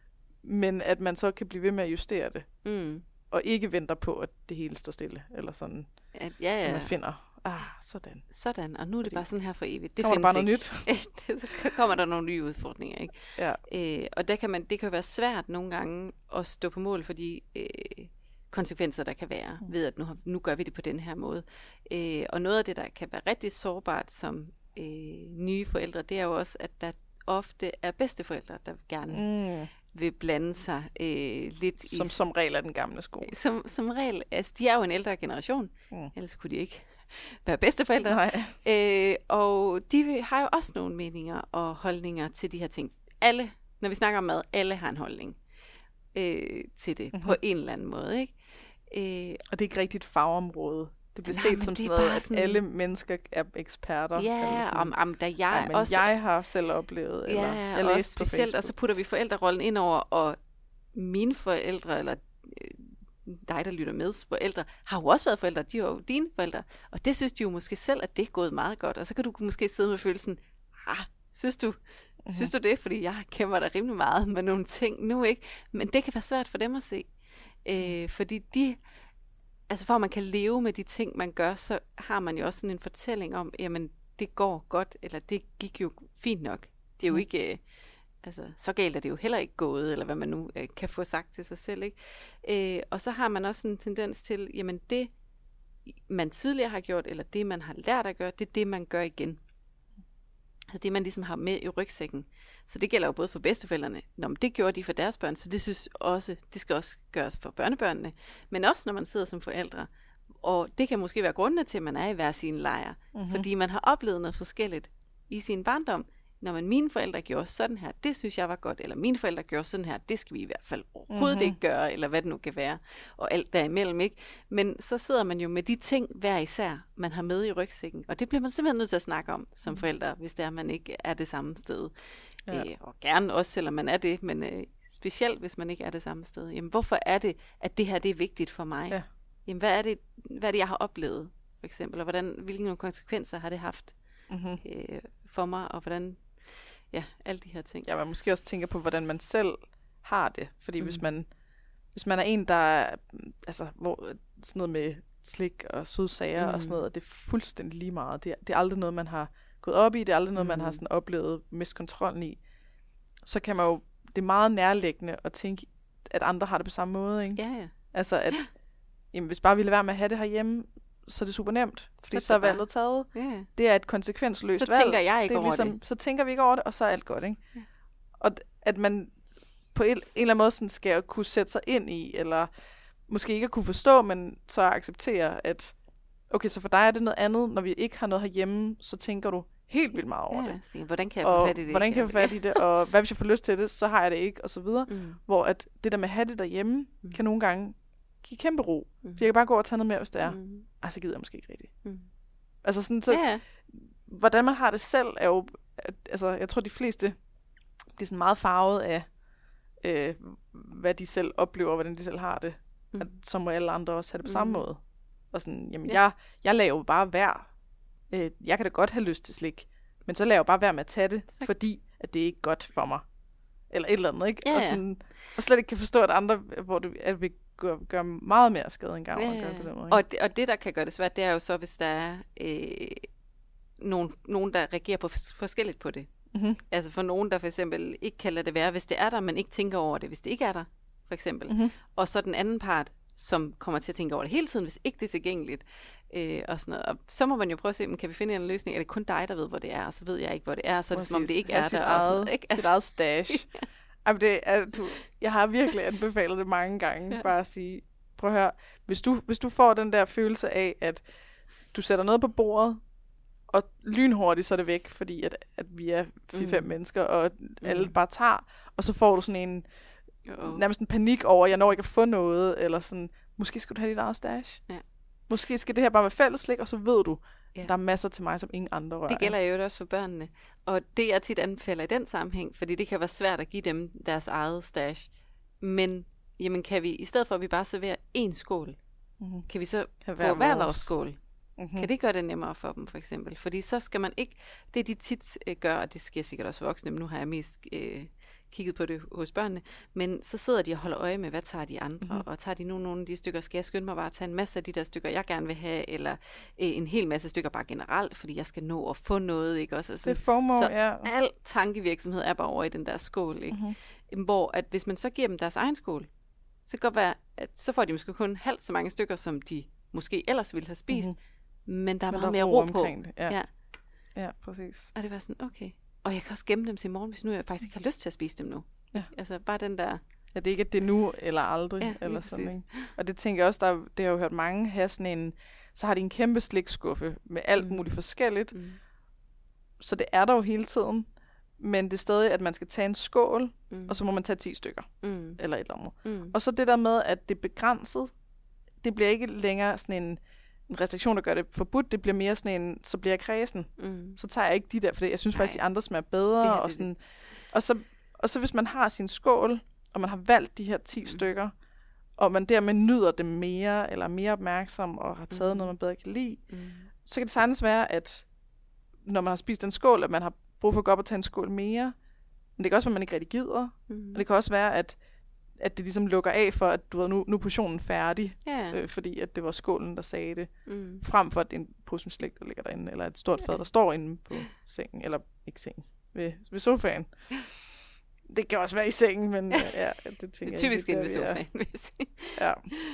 men at man så kan blive ved med at justere det, Mm. og ikke venter på, at det hele står stille, eller sådan, At, ja, at ja. man finder, ah, sådan. Sådan, og nu er det Fordi bare sådan her for evigt. Det Kommer der findes bare noget ikke. Det- så kommer der nogle nye udfordringer, ikke? Ja. Øh, og der kan man, det kan jo være svært nogle gange at stå på mål for de øh, konsekvenser, der kan være, mm. ved at nu, har, nu gør vi det på den her måde. Øh, og noget af det, der kan være rigtig sårbart som øh, nye forældre, det er jo også, at der ofte er bedsteforældre, der gerne Mm. vil blande sig øh, lidt i... Som som regel er den gamle skole. Som, som regel. Altså, de er jo en ældre generation, Mm. ellers kunne de ikke være bedsteforældre. Nej. Øh, og de vil- har jo også nogle meninger og holdninger til de her ting. Alle, når vi snakker om mad, alle har en holdning øh, til det, Mhm. på en eller anden måde, ikke? Øh, Og det er ikke rigtigt et fagområde. Det bliver Nej, set men som det er sådan noget, bare at sådan- alle mennesker er eksperter. eller ja, sådan. om, om da jeg Ej, men også... jeg har selv oplevet, eller ja, jeg og også læste på specielt, Facebook. og så putter vi forældrerollen ind over, og mine forældre, eller øh, dig, der lytter med, forældre, har jo også været forældre, de er jo dine forældre, og det synes de jo måske selv, at det er gået meget godt, og så kan du måske sidde med følelsen, ah, synes du, mm-hmm. synes du det, fordi jeg kæmper da rimelig meget med nogle ting nu, ikke? Men det kan være svært for dem at se, øh, fordi de, altså for at man kan leve med de ting, man gør, så har man jo også sådan en fortælling om, jamen, det går godt, eller det gik jo fint nok. Det er jo Mm. ikke... Øh, Altså, så galt er det jo heller ikke gået, eller hvad man nu øh, kan få sagt til sig selv, ikke? Øh, og så har man også en tendens til, jamen det, man tidligere har gjort, eller det, man har lært at gøre, det er det, man gør igen. Altså det, man ligesom har med i rygsækken. Så det gælder jo både for bedsteforældrene. Nå, men det gjorde de for deres børn, så det synes også, det skal også gøres for børnebørnene. Men også, når man sidder som forældre. Og det kan måske være grundene til, at man er i hver sin lejr. Mhm. Fordi man har oplevet noget forskelligt i sin barndom. Når man mine forældre gjorde sådan her, det synes jeg var godt, eller mine forældre gjorde sådan her, det skal vi i hvert fald overhovedet Mhm. ikke gøre, eller hvad det nu kan være, og alt derimellem, ikke? Men så sidder man jo med de ting hver især, man har med i rygsækken, og det bliver man simpelthen nødt til at snakke om som forældre, hvis det er, man ikke er det samme sted. Ja. Øh, og gerne også, selvom man er det, men øh, specielt hvis man ikke er det samme sted. Jamen, hvorfor er det, at det her det er vigtigt for mig? Ja. Jamen, hvad er det, hvad er det, jeg har oplevet, for eksempel, og hvordan, hvilke konsekvenser har det haft Mhm. øh, for mig, og hvordan, ja, alle de her ting. Ja, man måske også tænker på, hvordan man selv har det. Fordi mm. hvis, Mm. man, hvis man er en, der er, altså, hvor, sådan noget med slik og sødsager mm. og sådan Mm. noget, det er fuldstændig lige meget. Det er, det er aldrig noget, man har gået op i. Det er aldrig noget, mm. man har Mm. sådan oplevet mist kontrollen i. Så kan man jo, det er meget nærliggende at tænke, at andre har det på samme måde, ikke? Ja, ja. Altså, at jamen, hvis bare vi lader være med at have det herhjemme, så er det super nemt. Fordi er så, så er det bare- valget taget. ja, ja. Det er et konsekvensløst Så valg. tænker jeg ikke det er over ligesom, det. Så tænker vi ikke over det, og så er alt godt, ikke? Ja. Og d- at man på en, en eller anden måde sådan skal kunne sætte sig ind i, eller måske ikke at kunne forstå, men så acceptere, at okay, så for dig er det noget andet. Når vi ikke har noget herhjemme, så tænker du helt vildt meget over Ja, det. så, hvordan kan jeg få Og fat i det? hvordan kan jeg få fat i det, og hvad hvis jeg får lyst til det, så har jeg det ikke, og så videre. Mm. Hvor at det der med at have det derhjemme, Mm. kan nogle gange give kæmpe ro. Mm. For jeg kan bare gå og tage noget mere, hvis det er. Mm. Mm. Ej, så gider jeg måske ikke rigtigt. Mm. Altså sådan, så Ja, ja. hvordan man har det selv, er jo, at- altså jeg tror de fleste bliver sådan meget farvet af, øh, hvad de selv oplever, og hvordan de selv har det. Mm. At, så må alle andre også have det på samme Mm. måde. Og sådan, jamen Ja. jeg, jeg laver jo bare vær. Øh, jeg kan da godt have lyst til slik, men så laver jeg bare vær med at tage det, Tak. fordi at det er ikke godt for mig. Eller et eller andet, ikke? Ja, og, ja. sådan, og slet ikke kan forstå, at andre, hvor det, at vi gør, gør meget mere skade end gavn, Ja, at gøre ja. på den måde. Ikke? Og, det, og det, der kan gøre det svært, det er jo så, hvis der er øh, nogen, nogen, der reagerer på fors- forskelligt på det. Mm-hmm. Altså for nogen, der for eksempel ikke kan lade det være, hvis det er der, men ikke tænker over det, hvis det ikke er der, for eksempel. Mm-hmm. Og så den anden part, som kommer til at tænke over det hele tiden, hvis ikke det er tilgængeligt. Øh, og sådan noget. Og så må man jo prøve at se, men kan vi finde en løsning? Er det kun dig, der ved, hvor det er? Og så ved jeg ikke, hvor det er. Så er det som om, det ikke er sit der. Og sådan eget, noget, ikke? sit eget stash. Jamen, det er, du, jeg har virkelig anbefalet det mange gange. Ja. Ja. Bare at sige, prøv at høre, hvis du, hvis du får den der følelse af, at du sætter noget på bordet, og lynhurtigt så er det væk, fordi at, at vi er fire fem Mm. mennesker, og alle Mm. bare tager, og så får du sådan en, Jo. nærmest en panik over, at jeg når ikke at få noget, eller sådan, måske skal du have dit eget stash. Ja. Måske skal det her bare være fælleslik, og så ved du, Ja. der er masser til mig, som ingen andre rører. Det gælder jo også for børnene. Og det jeg tit anbefaler i den sammenhæng, fordi det kan være svært at give dem deres eget stash. Men jamen, kan vi, i stedet for at vi bare serverer én skål, Mm-hmm. kan vi så Kan få hver vores. vores skål? Mm-hmm. Kan det gøre det nemmere for dem, for eksempel? Fordi så skal man ikke, det de tit øh, gør, og det sker sikkert også for voksne, men nu har jeg mest øh, kigget på det hos børnene, men så sidder de og holder øje med, hvad tager de andre, Mhm. og tager de nu nogle af de stykker, skal jeg skynde mig bare at tage en masse af de der stykker, jeg gerne vil have, eller øh, en hel masse stykker bare generelt, fordi jeg skal nå at få noget, ikke også? Altså, Det er FOMO, så ja. al tankevirksomhed er bare over i den der skål, ikke? Mhm. Hvor at hvis man så giver dem deres egen skål, så kan det godt være, at så får de måske kun halvt så mange stykker, som de måske ellers ville have spist, Mhm. men der er Men meget der er mere ro ro på. omkring det, ja. Ja. Ja, præcis. Og det var sådan, okay. Og jeg kan også gemme dem til i morgen, hvis nu jeg faktisk ikke har lyst til at spise dem nu. Ja. Altså bare den der... Ja, det er ikke, at det er nu eller aldrig, Ja, lige eller sådan, præcis. ikke? Og det tænker jeg også, der, det har jeg jo hørt mange have sådan en, så har de en kæmpe slikskuffe med alt Mm. muligt forskelligt, Mm. så det er der jo hele tiden, men det er stadig, at man skal tage en skål, Mm. og så må man tage ti stykker, Mm. eller et eller andet. Mm. Og så det der med, at det er begrænset, det bliver ikke længere sådan en, en restriktion, der gør det forbudt, det bliver mere sådan en, så bliver jeg kræsen. Mm. Så tager jeg ikke de der, for jeg synes Nej. faktisk, de andre smager bedre. Det her, og, det- sådan, og, så, og så hvis man har sin skål, og man har valgt de her ti Mm. stykker, og man dermed nyder det mere, eller er mere opmærksom, og har taget Mm. noget, man bedre kan lide, Mm. så kan det sagtens være, at når man har spist en skål, at man har brug for at gå op og tage en skål mere. Men det kan også være, at man ikke rigtig gider. Mm. Og det kan også være, at, at det ligesom lukker af for, at du ved, nu, nu er portionen færdig, Ja. øh, fordi at det var skålen, der sagde det, Mm. frem for at det er en pose med slik, der ligger derinde, eller et stort fad, der står inde på sengen, eller ikke sengen, ved, ved sofaen. Det kan også være i sengen, men øh, ja, det Det tænker er jeg typisk ikke, inde ved det er, sofaen, vil jeg sige. Ja.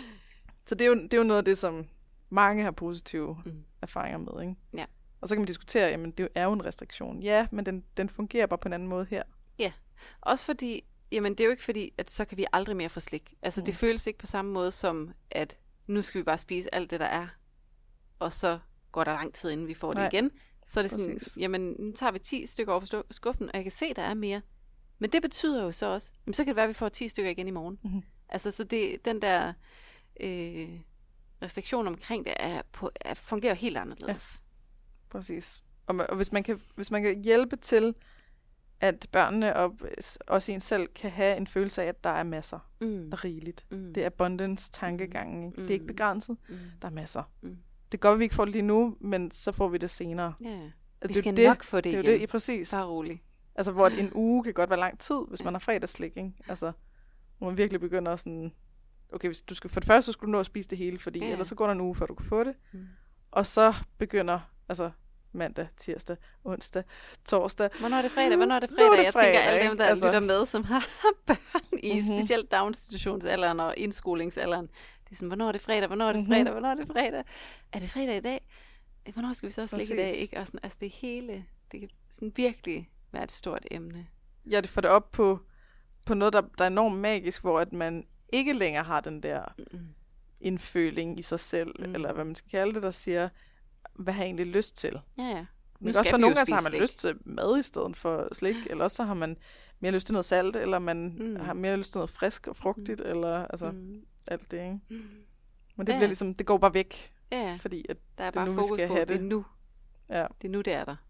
Så det er, jo, det er jo noget af det, som mange har positive Mm. erfaringer med, ikke? Ja. Og så kan man diskutere, jamen det er jo en restriktion. Ja, men den, den fungerer bare på en anden måde her. Også fordi, jamen det er jo ikke fordi, at så kan vi aldrig mere få slik. Altså Mm. det føles ikke på samme måde som, at nu skal vi bare spise alt det, der er, og så går der lang tid, inden vi får Nej. det igen. Så er det sådan, Præcis. jamen nu tager vi ti stykker over for stu- skuffen, og jeg kan se, der er mere. Men det betyder jo så også, jamen så kan det være, at vi får ti stykker igen i morgen. Mhm. Altså så det, den der øh, restriktion omkring det er på, er, fungerer helt anderledes. Præcis. Og, ma- og hvis, man kan, hvis man kan hjælpe til, at børnene og s- også en selv kan have en følelse af, at der er masser, Mm. der er rigeligt. Mm. Det er abundance tankegangen. Ikke? Det er ikke Mm. begrænset. Mm. Der er masser. Mm. Det kan godt, at vi ikke får det lige nu, men så får vi det senere. Ja. Altså, Vi det er skal det, nok få det, det er jo igen. det, ja, præcis. Bare rolig. Altså, hvor en uge kan godt være lang tid, hvis Ja. man har fredagsslik, ikke? Altså, hvor man virkelig begynder sådan, okay, hvis du skal, for det første, så skulle du nå at spise det hele, fordi Ja. ellers så går der en uge, før du kan få det. Mm. Og så begynder, altså, mandag, tirsdag, onsdag, torsdag. Hvornår er det fredag? Hvornår er det Nu fredag? er det Jeg fredag, tænker, alle dem, ikke? der Altså- lytter med, som har børn i Mhm. specielt daginstitutionsalderen og indskolingsalderen. Det er sådan, hvornår er det fredag? Hvornår er det Mhm. fredag? Hvornår er det fredag? Er det fredag i dag? Eh, Hvornår skal vi så slikke i dag? Præcis. Ikke? Og sådan, altså det hele, det kan sådan virkelig være et stort emne. Ja, det får det op på, på noget, der, der er enormt magisk, hvor at man ikke længere har den der Mm. indføling i sig selv, Mm. mm. eller hvad man skal kalde det, der siger, hvad har jeg egentlig lyst til? Ja, ja. Nu det kan også være, nogle gange så har man lyst til mad i stedet for slik, eller også så har man mere lyst til noget salt, eller man Mm. mm. har mere lyst til noget frisk og frugtigt, mm. eller altså mm. Mm. alt det, ikke? Mm. Men det Ja. bliver ligesom, det går bare væk, Ja, ja. fordi at, Der er det er bare nu, vi fokus skal på, have det er det. nu. ja, Det er nu, det er der.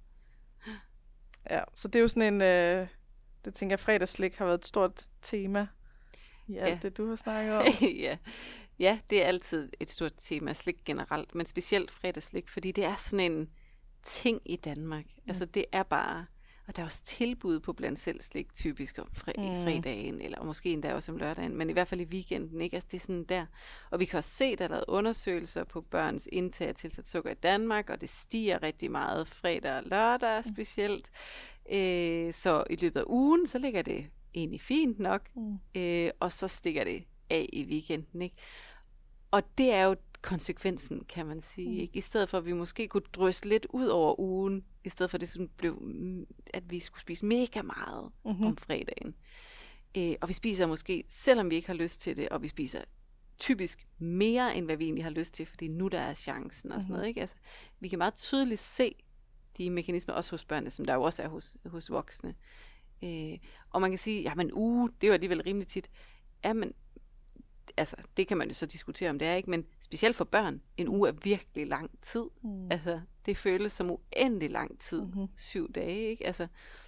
ja. Så det er jo sådan en, øh, det tænker jeg, fredagsslik har været et stort tema i alt Ja. det, du har snakket om. ja. ja, det er altid et stort tema, slik generelt, men specielt fredagsslik, fordi det er sådan en ting i Danmark. Mm. Altså det er bare, og der er også tilbud på blandt selv slik, typisk om fre- Mm. fredagen, eller måske endda også om lørdagen, men i hvert fald i weekenden, ikke? Altså det er sådan der. Og vi kan også se, der er lavet undersøgelser på børns indtag af tilsat sukker i Danmark, og det stiger rigtig meget fredag og lørdag specielt. Øh, så i løbet af ugen, så ligger det egentlig fint nok, Mm. øh, og så stikker det af i weekenden, ikke? Og det er jo konsekvensen, kan man sige, Mm. ikke? I stedet for, at vi måske kunne drysse lidt ud over ugen, i stedet for, at det sådan blev, at vi skulle spise mega meget Mm-hmm. om fredagen. Øh, og vi spiser måske, selvom vi ikke har lyst til det, og vi spiser typisk mere, end hvad vi egentlig har lyst til, fordi nu der er chancen og sådan Mhm. noget, ikke? Altså, vi kan meget tydeligt se de mekanismer, også hos børnene, som der jo også er hos, hos voksne. Øh, og man kan sige, ja, men uge, det er jo alligevel rimelig tit. Ja, men altså, det kan man jo så diskutere, om det er, ikke? Men specielt for børn, en uge er virkelig lang tid. Mm. Altså, det føles som uendelig lang tid. Mhm. Syv dage, ikke? Altså,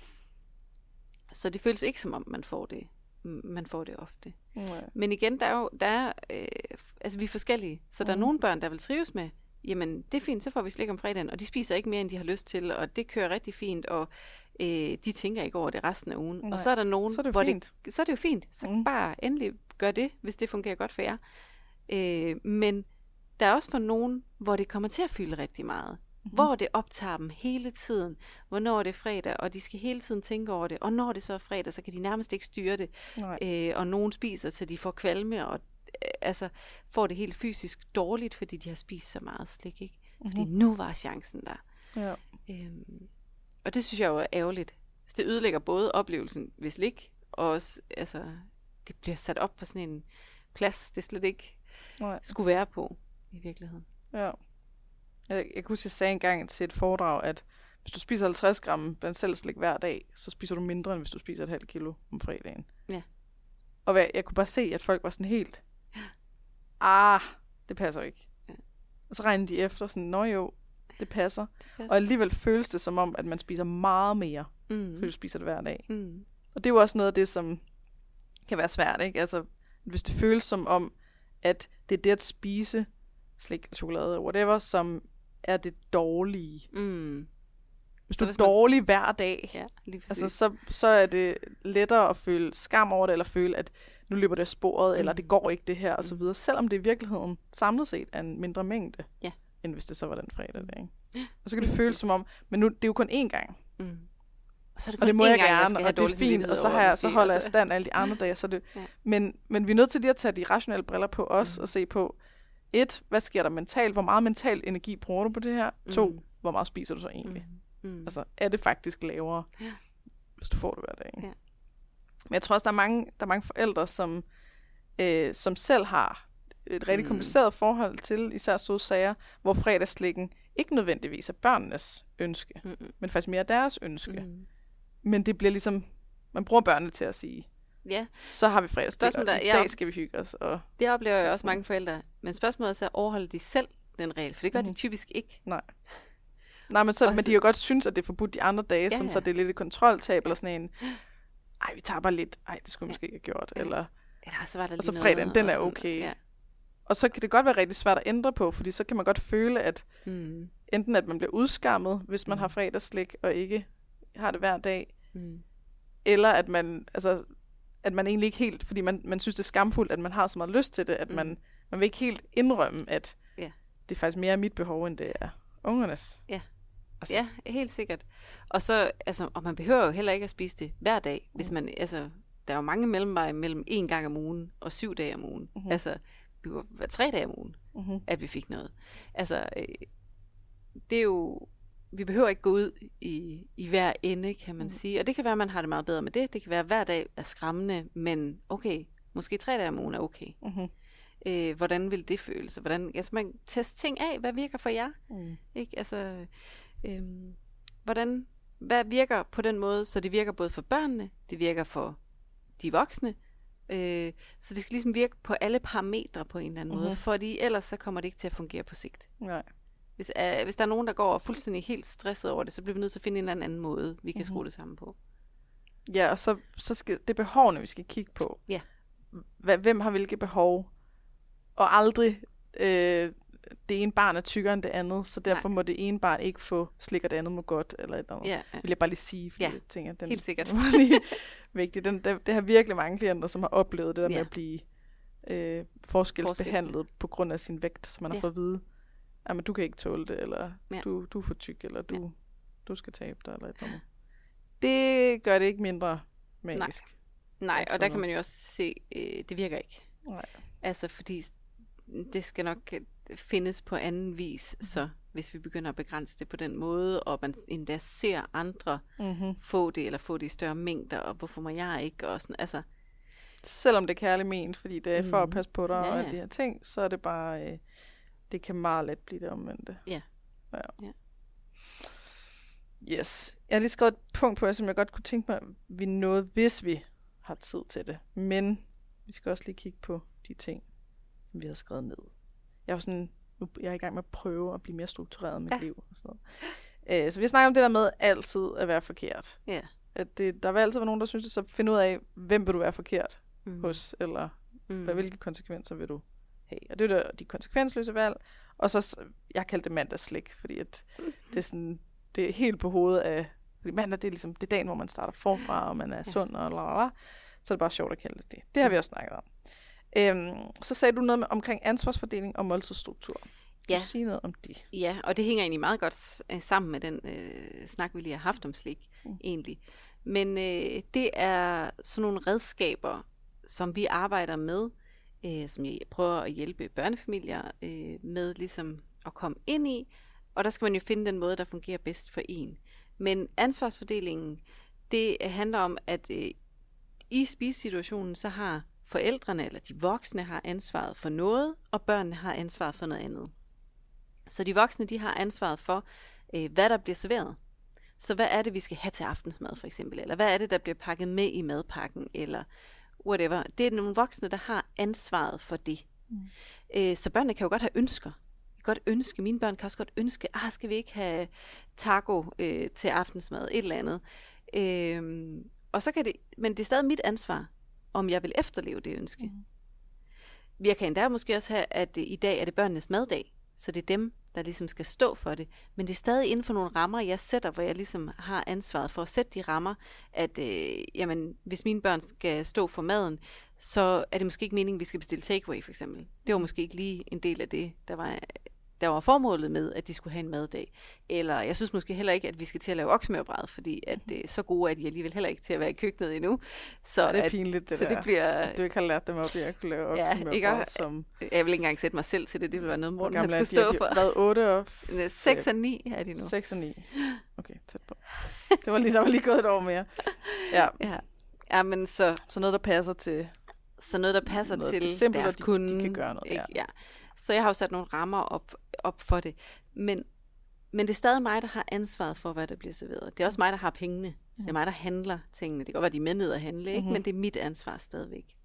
så det føles ikke som om, man får det, man får det ofte. Nej. Men igen, der er jo, der er, øh, altså vi er forskellige. Så der er Mhm. nogle børn, der vil trives med jamen det er fint, så får vi slik om fredagen, og de spiser ikke mere, end de har lyst til, og det kører rigtig fint, og øh, de tænker ikke over det resten af ugen. Nej. Og så er der nogen, så er det hvor fint. det, så er det jo fint. Så mm. bare endelig gør det, hvis det fungerer godt for jer. Øh, men der er også for nogen, hvor det kommer til at fylde rigtig meget. Mm-hmm. Hvor det optager dem hele tiden. Hvornår er det fredag, og de skal hele tiden tænke over det. Og når det så er fredag, så kan de nærmest ikke styre det. Øh, og nogen spiser, så de får kvalme, og øh, altså får det helt fysisk dårligt, fordi de har spist så meget slik, ikke? Fordi mm-hmm. nu var chancen der. Ja. Øhm, og det synes jeg jo er ærgerligt. Det ødelægger både oplevelsen ved slik, og også, altså, det bliver sat op på sådan en plads, det slet ikke Nej. skulle være på i virkeligheden. Ja. Jeg, jeg kunne huske, jeg sagde engang til et foredrag, at hvis du spiser halvtreds gram blandt selv slik hver dag, så spiser du mindre, end hvis du spiser et halvt kilo om fredagen. Ja. Og hvad, jeg kunne bare se, at folk var sådan helt, ah, det passer ikke. Ja. Og så regnede de efter sådan, nå jo, det passer. det passer. Og alligevel føles det som om, at man spiser meget mere, mm. fordi du spiser det hver dag. Mm. Og det er jo også noget af det, som kan være svært, ikke? Altså, hvis det føles som om, at det er det at spise slik, chokolade, whatever, som er det dårlige. Mm. Hvis du er dårlig man... hver dag, ja, altså, så, så er det lettere at føle skam over det, eller føle, at nu løber det af sporet, mm. eller det går ikke det her, og så videre. Selvom det i virkeligheden samlet set er en mindre mængde, ja. end hvis det så var den fredag. Ikke? Og så kan det føles som om, men nu, det er jo kun én gang. Mm. Og, så er det, og det må jeg gerne, jeg og det er fint, og så, har jeg, så holder jeg stand alle de andre dage. Så det, ja. men, men vi er nødt til lige at tage de rationelle briller på os, mm. og se på, et, hvad sker der mentalt? Hvor meget mental energi bruger du på det her? Mm. To, hvor meget spiser du så egentlig? Mm. Mm. Altså, er det faktisk lavere, ja. hvis du får det hver dag? Ja. Men jeg tror også, der er mange, der er mange forældre, som, øh, som selv har et rigtig mm. kompliceret forhold til især søde sager, hvor fredagsslikken ikke nødvendigvis er børnenes ønske, mm. men faktisk mere deres ønske. Mm. Men det bliver ligesom, man bruger børnene til at sige, ja. så har vi fredagsblik, og i dag ja. skal vi hygge os. Og det oplever jeg også mange forældre. Men spørgsmålet er så, overholder de selv den regel? For det gør mm. de typisk ikke. Nej. Nej, men, så, men de har jo godt synes, at det er forbudt de andre dage, ja, sådan, ja. så det er lidt et kontroltab, eller sådan en, ej, vi tager bare lidt, ej, det skulle vi ja. måske ikke have gjort, ja. eller, eller så var der og så fredagen, den er okay. Ja. Og så kan det godt være rigtig svært at ændre på, fordi så kan man godt føle, at mm. enten at man bliver udskammet, hvis man mm. har fredagsslik, og ikke har det hver dag, mm. eller at man, altså, at man egentlig ikke helt, fordi man, man synes, det er skamfuldt, at man har så meget lyst til det, at mm. man, man vil ikke helt indrømme, at ja. det er faktisk mere mit behov, end det er ungernes. Ja. Altså. Ja, helt sikkert. Og så, altså, og man behøver jo heller ikke at spise det hver dag, hvis man, altså, der er jo mange mellemveje mellem en gang om ugen og syv dage om ugen. Uh-huh. Altså, det var hver tre dage om ugen, uh-huh. at vi fik noget. Altså, øh, det er jo, vi behøver ikke gå ud i, i hver ende, kan man uh-huh. sige. Og det kan være, at man har det meget bedre med det. Det kan være, at hver dag er skræmmende, men okay, måske tre dage om ugen er okay. Uh-huh. Øh, hvordan vil det føles? Hvordan, altså, man tester ting af, hvad virker for jer? Uh-huh. Ikke? Altså, Øhm, hvordan, hvad virker på den måde, så det virker både for børnene, det virker for de voksne, øh, så det skal ligesom virke på alle parametre på en eller anden uh-huh. måde, fordi ellers så kommer det ikke til at fungere på sigt. Nej. Hvis, øh, hvis der er nogen, der går fuldstændig helt stresset over det, så bliver vi nødt til at finde en eller anden måde, vi kan uh-huh. skrue det sammen på. Ja, og så, så skal det behovene, vi skal kigge på. Ja. H- hvem har hvilke behov, og aldrig øh, det ene barn er tykkere end det andet, så derfor Nej. må det ene barn ikke få slik, og det andet må godt, eller et eller andet. Ja, ja. Vil jeg bare lige sige, fordi ja, jeg tænker, den helt sikkert. var lige vigtig. Den, det, det har virkelig mange klienter, som har oplevet det der ja. med at blive øh, forskelsbehandlet Forskel. på grund af sin vægt, så man ja. har fået at vide, at du kan ikke tåle det, eller ja. du, du er for tyk, eller du, ja. du skal tabe dig, eller et eller andet. Det gør det ikke mindre magisk. Nej, Nej og der kan man jo også se, øh, det virker ikke. Nej. Altså, fordi det skal nok findes på anden vis, mm-hmm. så hvis vi begynder at begrænse det på den måde, og man endda ser andre mm-hmm. få det, eller få det i større mængder, og hvorfor må jeg ikke, og sådan, altså. Selvom det er kærligt ment, fordi det er mm-hmm. for at passe på dig, ja, og alle de her ting, så er det bare, øh, det kan meget let blive det omvendte. Ja. Ja. ja. Yes. Jeg har lige skrevet et punkt på, som jeg godt kunne tænke mig, at vi nåede, hvis vi har tid til det. Men vi skal også lige kigge på de ting, som vi har skrevet ned. Jeg er sådan, nu jeg er i gang med at prøve at blive mere struktureret med mit ja. liv og sådan noget. Æ, så vi snakker om det der med altid at være forkert. Ja. At det, der vil altid være nogen, der synes det, så find ud af, hvem vil du være forkert mm. hos, eller mm. hvad, hvilke konsekvenser vil du have. Og det er der, de konsekvensløse valg, Og så, jeg kaldte det mandagsslik, fordi at det er sådan, det er helt på hovedet af, fordi mandag, det er ligesom, det er dagen, hvor man starter forfra, og man er ja. sund, og lalala. Så er det bare sjovt at kalde det det. Det har vi også snakket om. Øhm, så sagde du noget med, omkring ansvarsfordeling og måltidsstruktur. Ja. Du sige noget om det. Ja, og det hænger egentlig meget godt øh, sammen med den øh, snak, vi lige har haft om slik, mm. egentlig. Men øh, det er sådan nogle redskaber, som vi arbejder med, øh, som jeg prøver at hjælpe børnefamilier øh, med ligesom at komme ind i, og der skal man jo finde den måde, der fungerer bedst for en. Men ansvarsfordelingen, det handler om, at øh, i spisesituationen, så har forældrene eller de voksne har ansvaret for noget, og børnene har ansvaret for noget andet. Så de voksne, de har ansvaret for, øh, hvad der bliver serveret. Så hvad er det, vi skal have til aftensmad for eksempel? Eller hvad er det, der bliver pakket med i madpakken? Eller whatever. Det er nogle voksne, der har ansvaret for det. Mm. Øh, så børnene kan jo godt have ønsker. De kan godt ønske, mine børn kan også godt ønske, ah, skal vi ikke have taco øh, til aftensmad? Et eller andet. Øh, og så kan det, men det er stadig mit ansvar, om jeg vil efterleve det ønske. Mm. Jeg kan endda måske også have, at i dag er det børnenes maddag. Så det er dem, der ligesom skal stå for det. Men det er stadig inden for nogle rammer, jeg sætter, hvor jeg ligesom har ansvaret for at sætte de rammer, at øh, jamen, hvis mine børn skal stå for maden, så er det måske ikke meningen, at vi skal bestille takeaway for eksempel. Det var måske ikke lige en del af det, der var, der var formålet med, at de skulle have en maddag. Eller jeg synes måske heller ikke, at vi skal til at lave oksemørbræd, fordi at det er så gode, at de alligevel heller ikke til at være i køkkenet endnu. Så ja, det er at, pinligt, det så der. Det bliver, at du ikke har lært dem op i at kunne lave oksemørbræd. Ja, som... Jeg vil ikke engang sætte mig selv til det. Det ville være noget, Morten han skulle de, stå de, for. Hvad, otte og... seks og ni er de nu. seks og ni. Okay, tæt på. Det var lige, der var lige gået et år mere. Ja. ja. Ja, men så... Så noget, der passer til... Så noget, der passer noget, til det simpelt, deres de, kunde. De kan gøre noget, ikke? Ja. Så jeg har jo sat nogle rammer op, op for det. Men, men det er stadig mig, der har ansvaret for, hvad der bliver serveret. Det er også mig, der har pengene. Så det er mig, der handler tingene. Det kan godt være, de er med ned at handle, ikke? Mm-hmm. Men det er mit ansvar stadigvæk.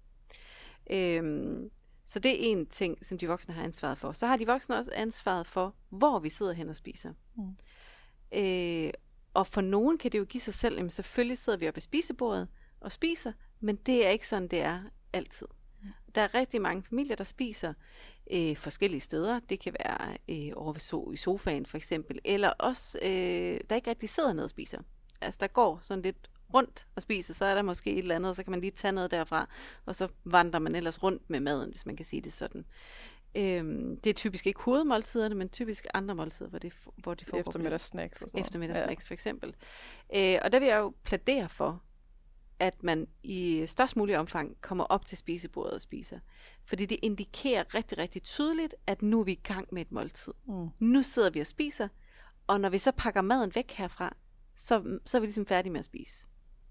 Øhm, så det er en ting, som de voksne har ansvaret for. Så har de voksne også ansvaret for, hvor vi sidder hen og spiser. Mm. Øh, og for nogen kan det jo give sig selv, jamen selvfølgelig sidder vi oppe ved spisebordet og spiser, men det er ikke sådan, det er altid. Der er rigtig mange familier, der spiser øh, forskellige steder. Det kan være øh, over ved so- i sofaen for eksempel, eller også, øh, der ikke rigtig sidder ned og spiser. Altså der går sådan lidt rundt og spiser, så er der måske et eller andet, og så kan man lige tage noget derfra, og så vandrer man ellers rundt med maden, hvis man kan sige det sådan. Øhm, det er typisk ikke hovedmåltiderne, men typisk andre måltider, hvor det, hvor det foregår. Eftermiddagssnacks og sådan noget. Eftermiddagssnacks for eksempel. Øh, og der vil jeg jo plædere for, at man i størst mulig omfang kommer op til spisebordet og spiser. Fordi det indikerer rigtig, rigtig tydeligt, at nu er vi i gang med et måltid. Mm. Nu sidder vi og spiser, og når vi så pakker maden væk herfra, så, så er vi ligesom færdige med at spise.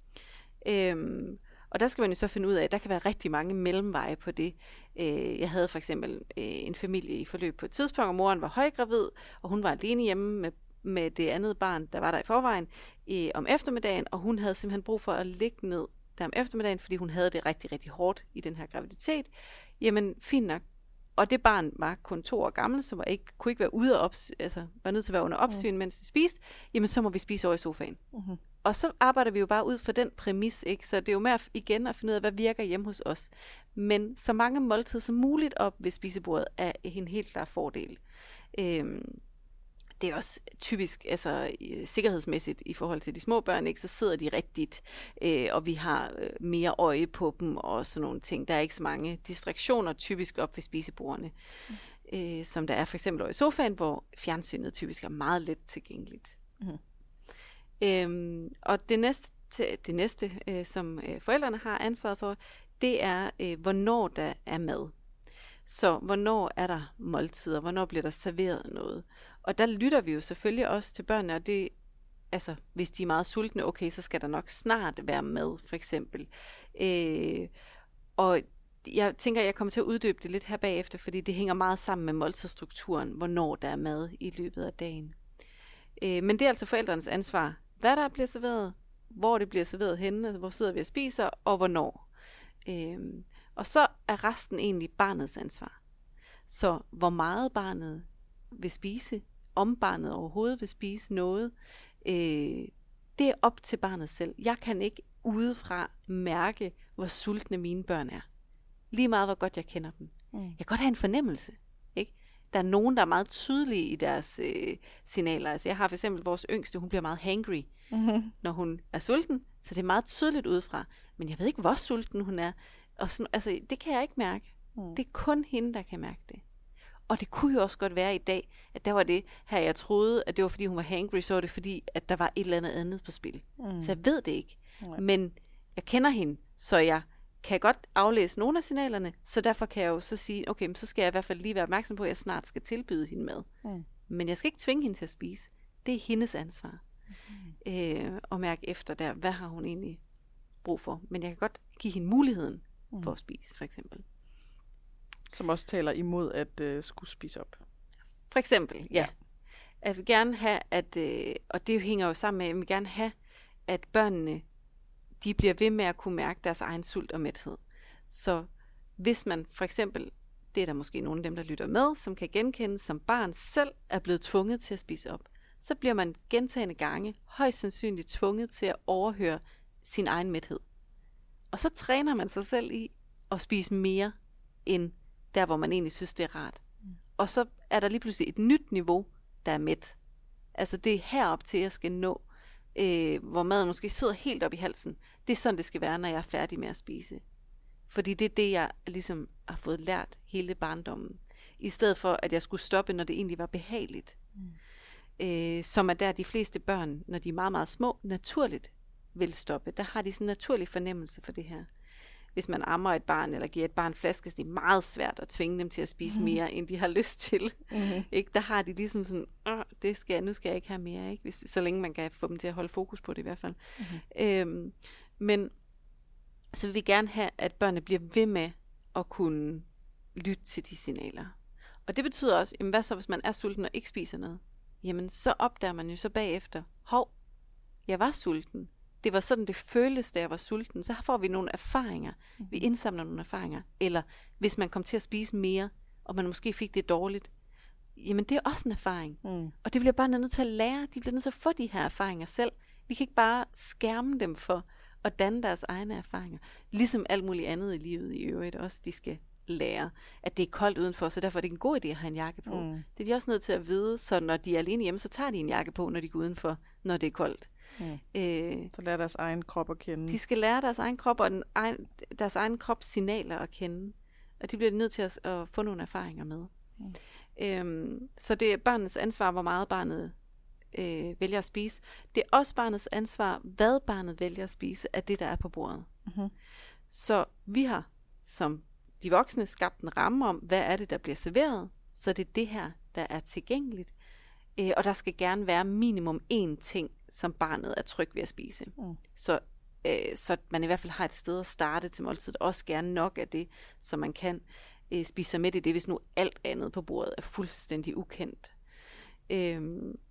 Øhm, og der skal man jo så finde ud af, at der kan være rigtig mange mellemveje på det. Øh, jeg havde for eksempel øh, en familie i forløb på et tidspunkt, og moren var højgravid, og hun var alene hjemme med med det andet barn, der var der i forvejen, i, om eftermiddagen, og hun havde simpelthen brug for at ligge ned der om eftermiddagen, fordi hun havde det rigtig, rigtig hårdt i den her graviditet. Jamen, fint nok. Og det barn var kun to år gammel, så var ikke, kunne ikke være ude og ops, altså, var nødt til at være under opsyn, mm. mens de spiste. Jamen, så må vi spise over i sofaen. Mm-hmm. Og så arbejder vi jo bare ud for den præmis, ikke? Så det er jo med at, igen at finde ud af, hvad virker hjemme hos os. Men så mange måltider som muligt op ved spisebordet er en helt klar fordel. Øhm, Det er også typisk, altså sikkerhedsmæssigt i forhold til de små børn, ikke, så sidder de rigtigt, øh, og vi har øh, mere øje på dem og sådan nogle ting. Der er ikke så mange distraktioner typisk op ved spisebordene, mm. øh, som der er for eksempel over i sofaen, hvor fjernsynet typisk er meget let tilgængeligt. Mm. Øhm, og det næste, det næste øh, som øh, forældrene har ansvaret for, det er, øh, hvornår der er mad. Så hvornår er der måltider? Hvornår bliver der serveret noget? Og der lytter vi jo selvfølgelig også til børnene, og det, altså, hvis de er meget sultne, okay, så skal der nok snart være mad, for eksempel. Øh, og jeg tænker, jeg kommer til at uddybe det lidt her bagefter, fordi det hænger meget sammen med måltidsstrukturen, hvornår der er mad i løbet af dagen. Øh, men det er altså forældrenes ansvar, hvad der bliver serveret, hvor det bliver serveret henne, altså, hvor sidder vi og spiser, og hvornår. Øh, og så er resten egentlig barnets ansvar. Så hvor meget barnet vil spise, om barnet overhovedet vil spise noget, øh, det er op til barnet selv. Jeg kan ikke udefra mærke, hvor sultne mine børn er. Lige meget, hvor godt jeg kender dem. Mm. Jeg kan godt have en fornemmelse, ikke? Der er nogen, der er meget tydelige i deres øh, signaler. Altså jeg har for eksempel vores yngste, hun bliver meget hangry, mm-hmm. når hun er sulten. Så det er meget tydeligt udefra. Men jeg ved ikke, hvor sulten hun er. Og sådan, altså, det kan jeg ikke mærke. Mm. Det er kun hende, der kan mærke det. Og det kunne jo også godt være i dag, at der var det her, jeg troede, at det var fordi hun var hangry, så var det fordi, at der var et eller andet andet på spil. Mm. Så jeg ved det ikke. Mm. Men jeg kender hende, så jeg kan godt aflæse nogle af signalerne, så derfor kan jeg jo så sige, okay, så skal jeg i hvert fald lige være opmærksom på, at jeg snart skal tilbyde hende mad. Mm. Men jeg skal ikke tvinge hende til at spise. Det er hendes ansvar. Mm. Øh, at mærke efter der, hvad har hun egentlig brug for. Men jeg kan godt give hende muligheden mm. for at spise, for eksempel. Som også taler imod at øh, skulle spise op. For eksempel, ja. ja. Jeg vil gerne have, at, øh, og det hænger jo sammen med, jeg vil gerne have, at børnene, de bliver ved med at kunne mærke deres egen sult og mæthed. Så hvis man for eksempel, det er der måske nogle af dem, der lytter med, som kan genkende, som barn selv er blevet tvunget til at spise op, så bliver man gentagne gange højst sandsynligt tvunget til at overhøre sin egen mæthed. Og så træner man sig selv i at spise mere, end der, hvor man egentlig synes, det er rart. Mm. Og så er der lige pludselig et nyt niveau, der er mæt. Altså det er herop til, jeg skal nå, øh, hvor maden måske sidder helt op i halsen. Det er sådan, det skal være, når jeg er færdig med at spise. Fordi det er det, jeg ligesom har fået lært hele barndommen. I stedet for, at jeg skulle stoppe, når det egentlig var behageligt. Mm. Øh, som er der, de fleste børn, når de er meget, meget små, naturligt vil stoppe. Der har de sådan en naturlig fornemmelse for det her. Hvis man ammer et barn, eller giver et barn flaske, så det er meget svært at tvinge dem til at spise mm-hmm. mere, end de har lyst til. Mm-hmm. Ikke? Der har de ligesom sådan, det skal jeg, nu skal jeg ikke have mere, ikke? Hvis, så længe man kan få dem til at holde fokus på det i hvert fald. Mm-hmm. Øhm, men så vil vi gerne have, at børnene bliver ved med at kunne lytte til de signaler. Og det betyder også, jamen hvad så, hvis man er sulten og ikke spiser noget? Jamen så opdager man jo så bagefter, hov, jeg var sulten. Det var sådan, det føltes, da jeg var sulten. Så får vi nogle erfaringer. Vi indsamler nogle erfaringer. Eller hvis man kom til at spise mere, og man måske fik det dårligt, jamen det er også en erfaring. Mm. Og det bliver bare nødt til at lære. De bliver nødt til at få de her erfaringer selv. Vi kan ikke bare skærme dem for at danne deres egne erfaringer. Ligesom alt muligt andet i livet i øvrigt også, de skal lære, at det er koldt udenfor, så derfor er det en god idé at have en jakke på. Mm. Det er de også nødt til at vide, så når de er alene hjemme, så tager de en jakke på, når de går udenfor, når det er koldt. Mm. Øh, så lærer deres egen krop at kende. De skal lære deres egen krop og den egen, deres egen krops signaler at kende. Og de bliver nødt til at, at få nogle erfaringer med. Mm. Øhm, så det er barnets ansvar, hvor meget barnet øh, vælger at spise. Det er også barnets ansvar, hvad barnet vælger at spise, af det, der er på bordet. Mm-hmm. Så vi har som de voksne skabt en ramme om, hvad er det, der bliver serveret. Så det er det her, der er tilgængeligt. Øh, og der skal gerne være minimum én ting, som barnet er tryg ved at spise. Mm. Så, øh, så man i hvert fald har et sted at starte til måltidet. Også gerne nok af det, så man kan øh, spise sig med i det, hvis nu alt andet på bordet er fuldstændig ukendt. Øh,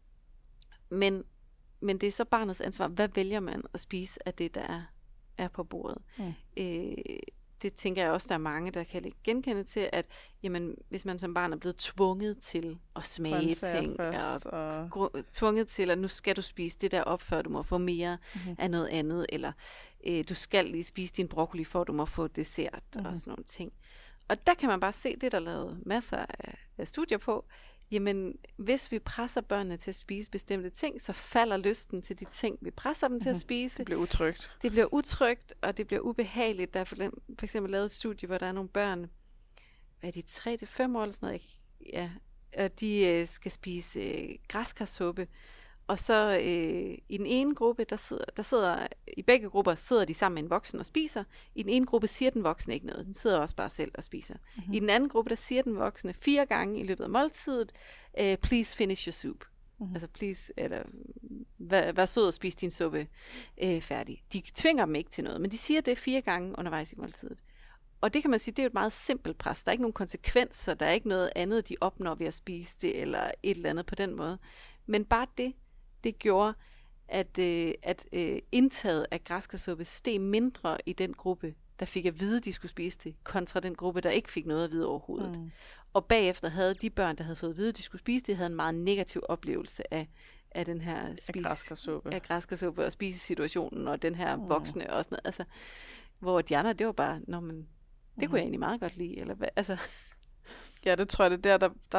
men, men det er så barnets ansvar. Hvad vælger man at spise af det, der er, er på bordet? Mm. Øh, det tænker jeg også, der er mange, der kan genkende til, at jamen, hvis man som barn er blevet tvunget til at smage ting, først, og og... tvunget til, at nu skal du spise det der op, før du må få mere mm-hmm. af noget andet, eller øh, du skal lige spise din broccoli, for du må få dessert, mm-hmm. og sådan nogle ting. Og der kan man bare se, det der er lavet masser af, af studier på, jamen, hvis vi presser børnene til at spise bestemte ting, så falder lysten til de ting, vi presser dem mm-hmm. til at spise. Det bliver utrygt. Det bliver utrygt, og det bliver ubehageligt. Der er for, for eksempel lavet et studie, hvor der er nogle børn, hvad er de, tre til fem år eller sådan noget, ja, og de øh, skal spise øh, græskarsuppe. Og så øh, i den ene gruppe, der sidder, der sidder, i begge grupper sidder de sammen med en voksen og spiser. I den ene gruppe siger den voksne ikke noget. Den sidder også bare selv og spiser. Mm-hmm. I den anden gruppe, der siger den voksne fire gange i løbet af måltidet, uh, please finish your soup. Mm-hmm. Altså please, eller vær, vær sød og spis din suppe uh, færdig. De tvinger dem ikke til noget, men de siger det fire gange undervejs i måltidet. Og det kan man sige, det er jo et meget simpelt pres. Der er ikke nogen konsekvenser, der er ikke noget andet, de opnår ved at spise det, eller et eller andet på den måde. Men bare det, det gjorde, at, øh, at øh, indtaget af græskarsuppe steg mindre i den gruppe, der fik at vide, de skulle spise det, kontra den gruppe, der ikke fik noget at vide overhovedet. Mm. Og bagefter havde de børn, der havde fået at vide, de skulle spise det, havde en meget negativ oplevelse af, af den her spis, af græskarsuppe. af græskarsuppe og spisesituationen, og den her mm. voksne og sådan noget. Altså, hvor de andre, det var bare, nå, men, det mm. kunne jeg egentlig meget godt lide. Eller hvad, altså. Ja, det tror jeg, det er der, der, der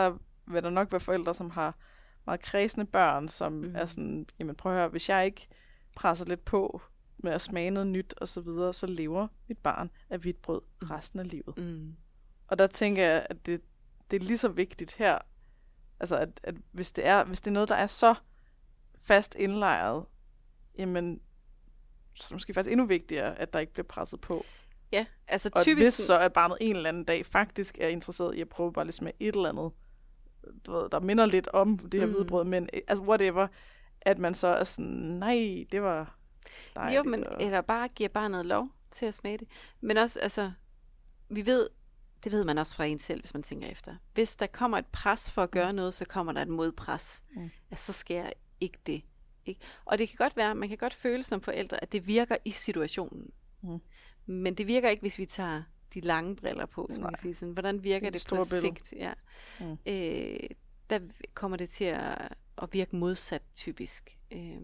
vil der nok være forældre, som har meget kredsende børn, som mm. er sådan, jamen prøv at høre, hvis jeg ikke presser lidt på med at smage noget nyt og så videre, så lever mit barn af hvidt brød resten af livet. Mm. Og der tænker jeg, at det, det er lige så vigtigt her, altså at, at hvis, det er, hvis det er noget, der er så fast indlejret, jamen så er det måske faktisk endnu vigtigere, at der ikke bliver presset på. Ja, altså og typisk... hvis så, at barnet en eller anden dag faktisk er interesseret i at prøve bare lidt med et eller andet, du ved, der minder lidt om det her mm. hvidbrød, men altså whatever, at man så er sådan, nej, det var dejligt. Jo, men og... eller bare giver barnet lov til at smage det. Men også, altså, vi ved, det ved man også fra en selv, hvis man tænker efter. Hvis der kommer et pres for at gøre noget, så kommer der et modpres. Mm. Altså, så sker jeg ikke det. Ikke? Og det kan godt være, man kan godt føle som forældre, at det virker i situationen. Mm. Men det virker ikke, hvis vi tager de lange briller på, som man kan sige. Sådan, hvordan virker det, det på sigt? Ja. Mm. Øh, der kommer det til at, at virke modsat typisk. Øh,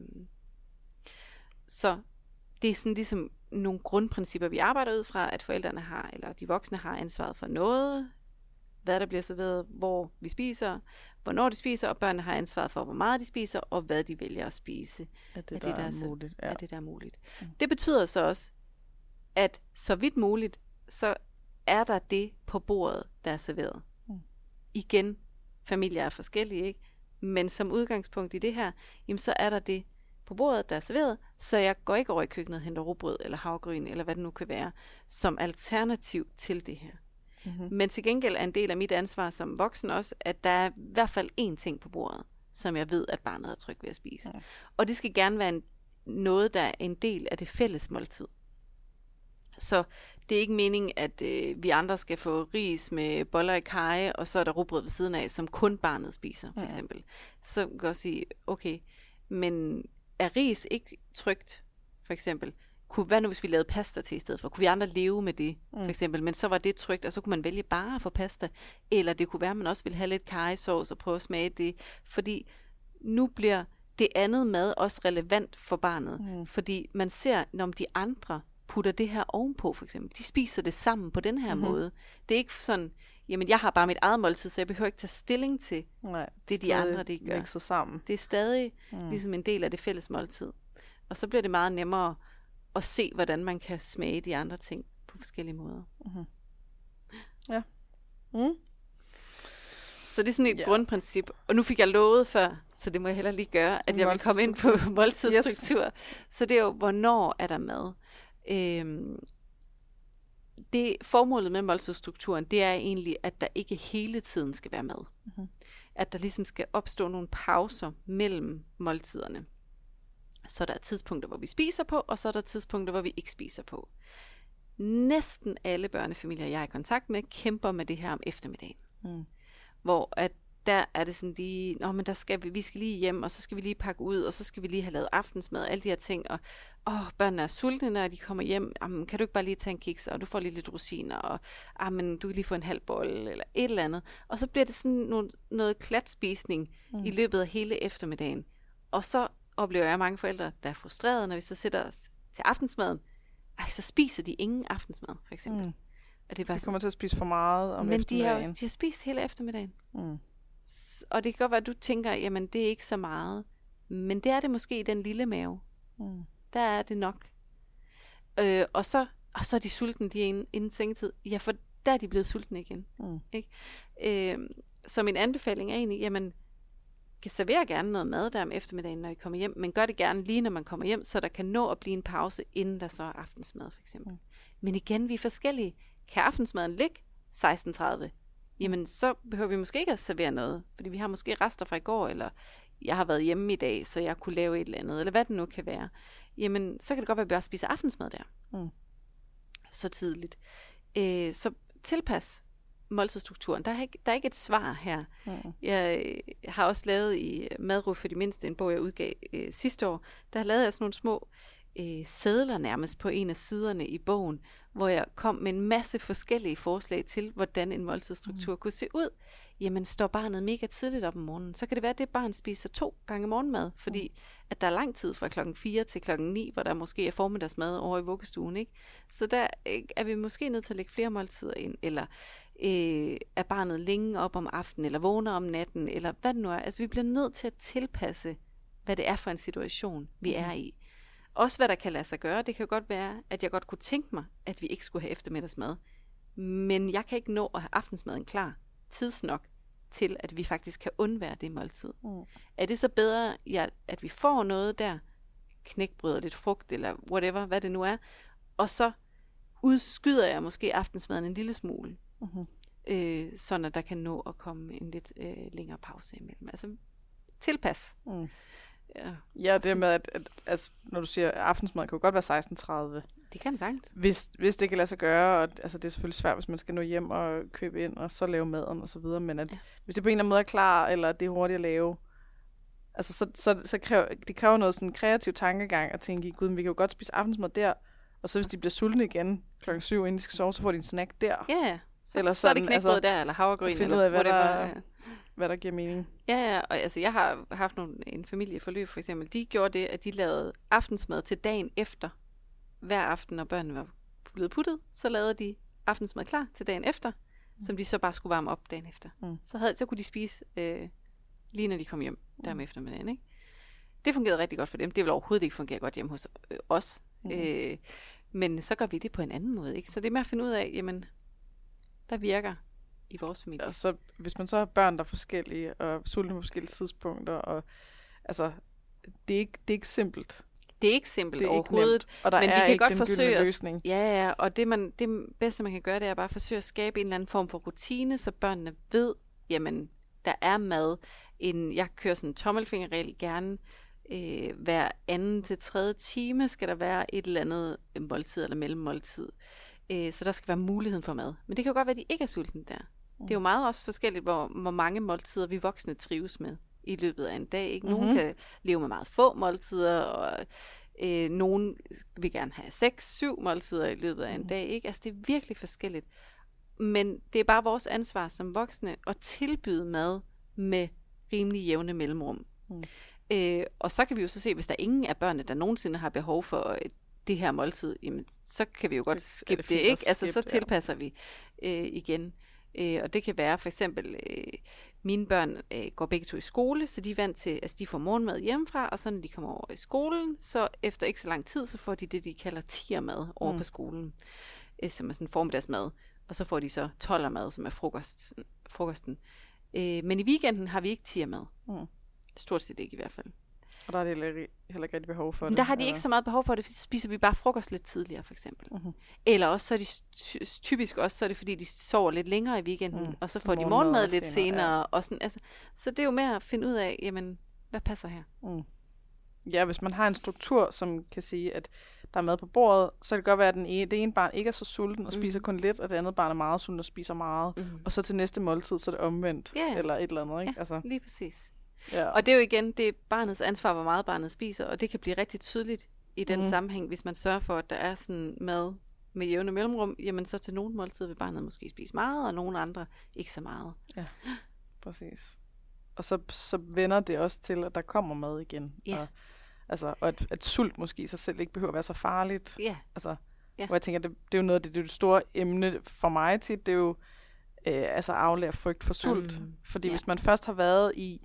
så det er sådan ligesom nogle grundprincipper, vi arbejder ud fra, at forældrene har, eller de voksne har ansvaret for noget, hvad der bliver serveret, hvor vi spiser, hvornår de spiser, og børnene har ansvaret for, hvor meget de spiser, og hvad de vælger at spise. Er det, der, det, der er, er muligt. Ja. Er det, der er muligt. Mm. Det betyder så også, at så vidt muligt, så er der det på bordet, der er serveret. Mm. Igen, familier er forskellige, ikke? Men som udgangspunkt i det her, jamen så er der det på bordet, der er serveret, så jeg går ikke over i køkkenet og henter rugbrød eller havregryn, eller hvad det nu kan være, som alternativ til det her. Mm-hmm. Men til gengæld er en del af mit ansvar som voksen også, at der er i hvert fald én ting på bordet, som jeg ved, at barnet er tryg ved at spise. Mm. Og det skal gerne være en, noget, der er en del af det fælles måltid. Så det er ikke meningen, at øh, vi andre skal få ris med boller i karry, og så er der rugbrød ved siden af, som kun barnet spiser, for eksempel. Mm. Så kan jeg sige, okay, men er ris ikke trygt, for eksempel? Kunne, hvad nu, hvis vi lavede pasta til i stedet for? Kunne vi andre leve med det, for eksempel? Men så var det trygt, og så kunne man vælge bare at få pasta. Eller det kunne være, at man også ville have lidt karrysauce og prøve at smage det. Fordi nu bliver det andet mad også relevant for barnet. Mm. Fordi man ser, når de andre putter det her ovenpå, for eksempel. De spiser det sammen på den her mm-hmm. måde. Det er ikke sådan, jamen jeg har bare mit eget måltid, så jeg behøver ikke tage stilling til Nej, det, de andre, de gør. Sammen. Det er stadig mm. ligesom en del af det fælles måltid. Og så bliver det meget nemmere at se, hvordan man kan smage de andre ting på forskellige måder. Mm-hmm. Ja. Mm. Så det er sådan et ja. grundprincip. Og nu fik jeg lovet før, så det må jeg heller lige gøre, at jeg vil komme ind på måltidsstruktur. Yes. Så det er jo, hvornår er der mad? Øhm, det formålet med måltidsstrukturen, det er egentlig, at der ikke hele tiden skal være mad. Mm-hmm. At der ligesom skal opstå nogle pauser mellem måltiderne. Så der er tidspunkter, hvor vi spiser på, og så er der tidspunkter, hvor vi ikke spiser på. Næsten alle børnefamilier, jeg er i kontakt med, kæmper med det her om eftermiddagen. Mm. Hvor at der er det sådan lige, nå, men der skal vi, vi skal lige hjem, og så skal vi lige pakke ud, og så skal vi lige have lavet aftensmad, og alle de her ting, og åh, børnene er sultne, når de kommer hjem, jamen, kan du ikke bare lige tage en kiks, og du får lige lidt rosiner, og jamen, du kan lige få en halv bolle, eller et eller andet. Og så bliver det sådan noget, noget klatspisning mm. i løbet af hele eftermiddagen. Og så oplever jeg mange forældre, der er frustrerede, når vi så sætter os til aftensmaden. Ej, så spiser de ingen aftensmad, for eksempel. Mm. Og det er bare de kommer til at spise for meget om men eftermiddagen. Men de har, de har spist hele eftermiddagen. Mm. Og det kan godt være, at du tænker, jamen det er ikke så meget. Men det er det måske i den lille mave. Mm. Der er det nok. Øh, og, så, og så er de sultne, de er inden, inden sengetid. Ja, for der er de blevet sultne igen. Mm. Ikke? Øh, så min anbefaling er egentlig, jamen, kan servere gerne noget mad der om eftermiddagen, når I kommer hjem, men gør det gerne lige, når man kommer hjem, så der kan nå at blive en pause, inden der så er aftensmad, for eksempel. Mm. Men igen, vi er forskellige. Kan aftensmaden ligge seksten tredive? Jamen, så behøver vi måske ikke at servere noget, fordi vi har måske rester fra i går, eller jeg har været hjemme i dag, så jeg kunne lave et eller andet, eller hvad det nu kan være. Jamen, så kan det godt være, at vi bare spiser aftensmad der. Mm. Så tidligt. Øh, så tilpas måltidsstrukturen. Der er, ikke, der er ikke et svar her. Mm. Jeg har også lavet i Madro for de mindste, en bog, jeg udgav øh, sidste år. Der har lavet jeg sådan nogle små øh, sedler nærmest på en af siderne i bogen, hvor jeg kom med en masse forskellige forslag til, hvordan en måltidsstruktur mm. kunne se ud. Jamen, står barnet mega tidligt op om morgenen, så kan det være, at det barn spiser to gange morgenmad, fordi mm. at der er lang tid fra klokken fire til klokken ni, hvor der måske er formiddagsmad over i vuggestuen, ikke? Så der er vi måske nødt til at lægge flere måltider ind, eller Øh, er barnet længe op om aftenen, eller vågner om natten, eller hvad det nu er. Altså, vi bliver nødt til at tilpasse, hvad det er for en situation, vi er i. Også hvad der kan lade sig gøre. Det kan godt være, at jeg godt kunne tænke mig, at vi ikke skulle have eftermiddagsmad. Men jeg kan ikke nå at have aftensmaden klar tidsnok til, at vi faktisk kan undvære det måltid. Mm. Er det så bedre, ja, at vi får noget der, knækbrød og lidt frugt, eller whatever, hvad det nu er, og så udskyder jeg måske aftensmaden en lille smule, mm-hmm. øh, sådan at der kan nå at komme en lidt øh, længere pause imellem. Altså tilpas. Mm. Ja. ja, det med, at, at altså, når du siger, at aftensmad kan jo godt være seksten tredive. Det kan det sagtens. Hvis, hvis det kan lade sig gøre, og altså, det er selvfølgelig svært, hvis man skal nå hjem og købe ind, og så lave maden og så videre, men at, ja. hvis det på en eller anden måde er klar, eller det er hurtigt at lave, altså, så, så, så kræver det kræver noget sådan kreativ tankegang, at tænke, gud, vi kan jo godt spise aftensmad der, og så hvis de bliver sultne igen klokken syv, inden de skal sove, så får de en snack der. Ja, ja. Så, eller sådan, så er det knækbrød altså, der, eller havregryn, eller ud af, hvad der, ja. hvad der giver mening. Ja, ja, og altså, jeg har haft nogle, en familieforløb, for eksempel. De gjorde det, at de lavede aftensmad til dagen efter. Hver aften, når børnene var blevet puttet, så lavede de aftensmad klar til dagen efter, mm. som de så bare skulle varme op dagen efter. Mm. Så, havde, så kunne de spise øh, lige når de kom hjem der om eftermiddagen, ikke? Det fungerede rigtig godt for dem. Det vil overhovedet ikke fungere godt hjemme hos øh, os. Mm. Øh, men så gør vi det på en anden måde, ikke? Så det er med at finde ud af, jamen, hvad virker i vores familie. Og så, hvis man så har børn, der er forskellige, og sultne på forskellige tidspunkter, og altså, det er ikke, det er ikke simpelt. Det er ikke simpelt det er overhovedet, ikke og der men er vi kan ikke godt den forsøge gyldne løsning. At, ja, ja, og det, man, det bedste, man kan gøre, det er bare at forsøge at skabe en eller anden form for rutine, så børnene ved, jamen, der er mad. En, jeg kører sådan en tommelfingerregel gerne. Øh, hver anden til tredje time skal der være et eller andet måltid eller mellemmåltid. Øh, så der skal være muligheden for mad. Men det kan jo godt være, at de ikke er sultne der. Mm. Det er jo meget også forskelligt, hvor, hvor mange måltider vi voksne trives med i løbet af en dag. Ikke? Nogen mm-hmm. kan leve med meget få måltider, og øh, nogen vil gerne have seks, syv måltider i løbet af en mm. dag. Ikke? Altså det er virkelig forskelligt. Men det er bare vores ansvar som voksne at tilbyde mad med rimelig jævne mellemrum. Mm. Øh, og så kan vi jo så se, hvis der er ingen af børnene, der nogensinde har behov for det her måltid, jamen, så kan vi jo godt skippe det, det ikke? Altså, så tilpasser ja. vi øh, igen. Øh, og det kan være for eksempel, øh, mine børn øh, går begge to i skole, så de er vant til, altså de får morgenmad hjemmefra, og så når de kommer over i skolen, så efter ikke så lang tid, så får de det, de kalder tiermad over mm. på skolen, øh, som er sådan en formiddagsmad. Og så får de så tolvermad, som er frokost, frokosten. Øh, men i weekenden har vi ikke tiermad. Mm. Stort set ikke i hvert fald. Og der er det heller ikke rigtig behov for det. Men der har de eller? ikke så meget behov for det, så spiser vi bare frokost lidt tidligere, for eksempel. Uh-huh. Eller også, så er de typisk også, så er det fordi, de sover lidt længere i weekenden, mm. og så får de morgenmad lidt senere. senere ja. og sådan, altså, så det er jo med at finde ud af, jamen, hvad passer her? Mm. Ja, hvis man har en struktur, som kan sige, at der er mad på bordet, så kan det godt være, at den ene, det ene barn ikke er så sulten og spiser mm. kun lidt, og det andet barn er meget sulten og spiser meget. Mm. Og så til næste måltid, så er det omvendt. Yeah. Eller et eller andet, ikke? Ja, altså. lige præcis. Ja. Og det er jo igen, det er barnets ansvar, hvor meget barnet spiser, og det kan blive rigtig tydeligt i den mm. sammenhæng, hvis man sørger for, at der er sådan mad med jævne mellemrum, jamen så til nogle måltider vil barnet måske spise meget, og nogle andre ikke så meget. Ja, præcis. Og så, så vender det også til, at der kommer mad igen. Ja. Og, altså, og at, at sult måske i sig selv ikke behøver at være så farligt. Ja. Altså, ja. Hvor jeg tænker, det, det er jo noget af det, det, er det store emne for mig tit, det er jo øh, altså aflære frygt for sult. Mm. Fordi ja. hvis man først har været i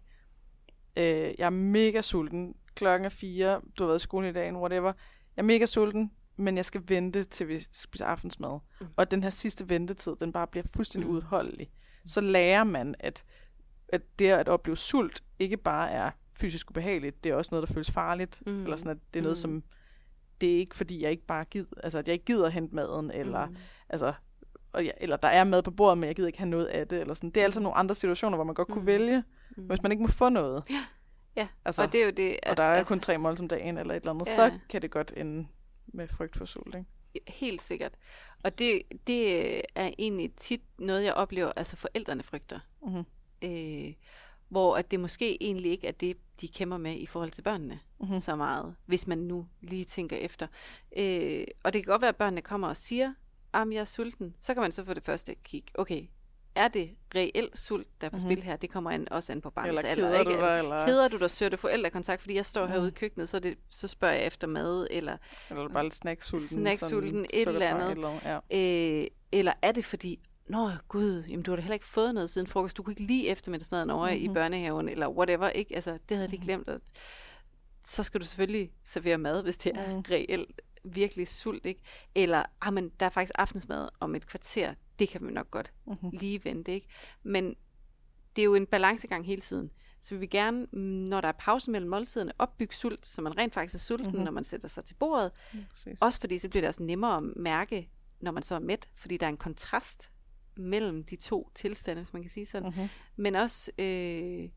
Øh, jeg er mega sulten. Klokken er fire. Du har været i skole i dag, whatever. Jeg er mega sulten, men jeg skal vente til vi spiser aftensmad. Mm. Og den her sidste ventetid, den bare bliver fuldstændig mm. udholdelig. Så lærer man, at, at det at opleve sult ikke bare er fysisk ubehageligt, det er også noget, der føles farligt. Mm. Eller sådan, at det er noget, mm. som det er ikke, fordi jeg ikke bare gider, altså at jeg ikke gider at hente maden, eller mm. altså og ja, eller der er mad på bordet, men jeg gider ikke have noget af det, eller sådan. Det er altså nogle andre situationer, hvor man godt kunne mm. vælge, mm. hvis man ikke må få noget. Ja, ja. Altså, og det er jo det. At, og der er altså, kun tre mål om dagen, eller et eller andet, ja. så kan det godt ende med frygt for sult, ikke? Helt sikkert. Og det, det er egentlig tit noget, jeg oplever, altså forældrene frygter. Mm-hmm. Øh, hvor at det måske egentlig ikke er det, de kæmper med i forhold til børnene mm-hmm. så meget, hvis man nu lige tænker efter. Øh, og det kan godt være, at børnene kommer og siger, om jeg er sulten, så kan man så for det første kigge, okay, er det reelt sult, der er på mm-hmm. spil her? Det kommer an, også an på barnets alder. Eller keder du dig? Eller keder du dig? Søger du forældrekontakt? Fordi jeg står mm. herude i køkkenet, så, det, så spørger jeg efter mad. Eller, eller bare lidt snacksulten. Snacksulten, et eller andet. Eller, ja. øh, eller er det fordi, nå gud, jamen du har da heller ikke fået noget siden frokost, du kunne ikke lige eftermiddagsmaden over mm-hmm. i børnehaven, eller whatever, ikke? Altså, det havde de mm-hmm. glemt. At så skal du selvfølgelig servere mad, hvis det er mm. reelt virkelig sult, ikke? Eller, ah, men der er faktisk aftensmad om et kvarter, det kan vi nok godt mm-hmm. lige vente, ikke? Men det er jo en balancegang hele tiden. Så vi vil gerne, når der er pause mellem måltiderne, opbygge sult, så man rent faktisk er sulten, mm-hmm. når man sætter sig til bordet. Mm, også fordi så bliver det også nemmere at mærke, når man så er mæt, fordi der er en kontrast mellem de to tilstande, hvis man kan sige sådan. Mm-hmm. Men også, øh,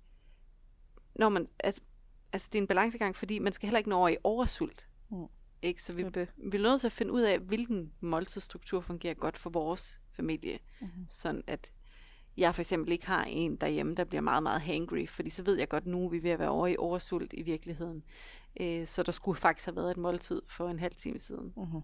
når man, altså, altså det er en balancegang, fordi man skal heller ikke nå over i oversult. Mm. Ikke? Så vi, det det. vi er nødt til at finde ud af, hvilken måltidsstruktur fungerer godt for vores familie. Mm-hmm. Sådan at jeg for eksempel ikke har en derhjemme, der bliver meget, meget hangry, fordi så ved jeg godt, nu er vi ved at være over i oversult i virkeligheden. Øh, så der skulle faktisk have været et måltid for en halv time siden. Mm-hmm.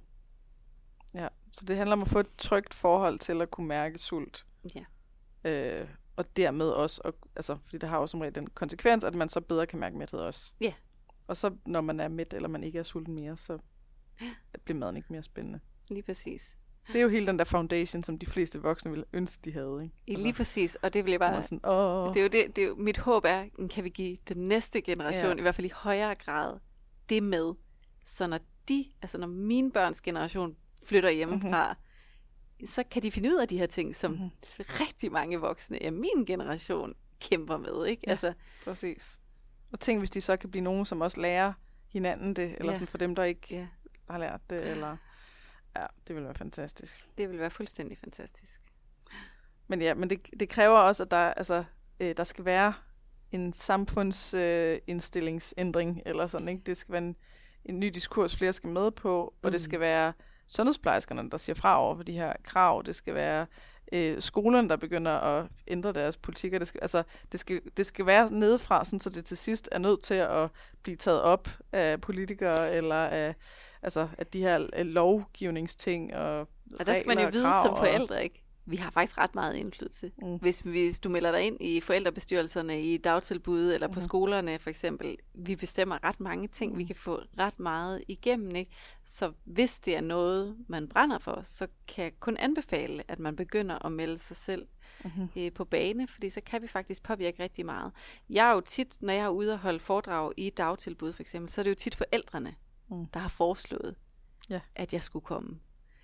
Ja, så det handler om at få et trygt forhold til at kunne mærke sult. Ja. Øh, og dermed også, og, altså, fordi det har jo som regel den konsekvens, at man så bedre kan mærke mæthed også. Ja. Og så når man er mæt, eller man ikke er sulten mere, så bliver maden ikke mere spændende. Lige præcis. Det er jo hele den der foundation, som de fleste voksne ville ønske, de havde, ikke? Altså, lige præcis, og det vil jeg bare... Sådan, åh. Det er jo det, det er jo, mit håb er, kan vi give den næste generation, ja. i hvert fald i højere grad, det med, så når de, altså når mine børns generation flytter hjemmefra, mm-hmm. så kan de finde ud af de her ting, som mm-hmm. rigtig mange voksne af min generation kæmper med, ikke? Ja, altså, præcis. Og tænk, hvis de så kan blive nogen, som også lærer hinanden det, eller ja. sådan for dem, der ikke ja. har lært det, eller... Ja, det vil være fantastisk. Det vil være fuldstændig fantastisk. Men ja, men det, det kræver også, at der, altså, øh, der skal være en samfundsindstillingsændring, øh, eller sådan, ikke? Det skal være en, en ny diskurs, flere skal med på, og mm. det skal være sundhedsplejerskerne, der siger fra over for de her krav. Det skal være øh, skolerne, der begynder at ændre deres politikker. Det skal, altså, det skal, det skal være nedefra, sådan, så det til sidst er nødt til at blive taget op af politikere, eller af, altså, af de her lovgivningsting og Og der skal man jo vide som forældre, ikke? Vi har faktisk ret meget indflydelse. Mm. Hvis, hvis du melder dig ind i forældrebestyrelserne i dagtilbud eller på mm. skolerne for eksempel, vi bestemmer ret mange ting, mm. vi kan få ret meget igennem, ikke? Så hvis det er noget, man brænder for, så kan jeg kun anbefale, at man begynder at melde sig selv mm-hmm. øh, på bane, fordi så kan vi faktisk påvirke rigtig meget. Jeg er jo tit, når jeg er ude og holde foredrag i dagtilbud for eksempel, så er det jo tit forældrene, mm. der har foreslået, ja. at jeg skulle komme.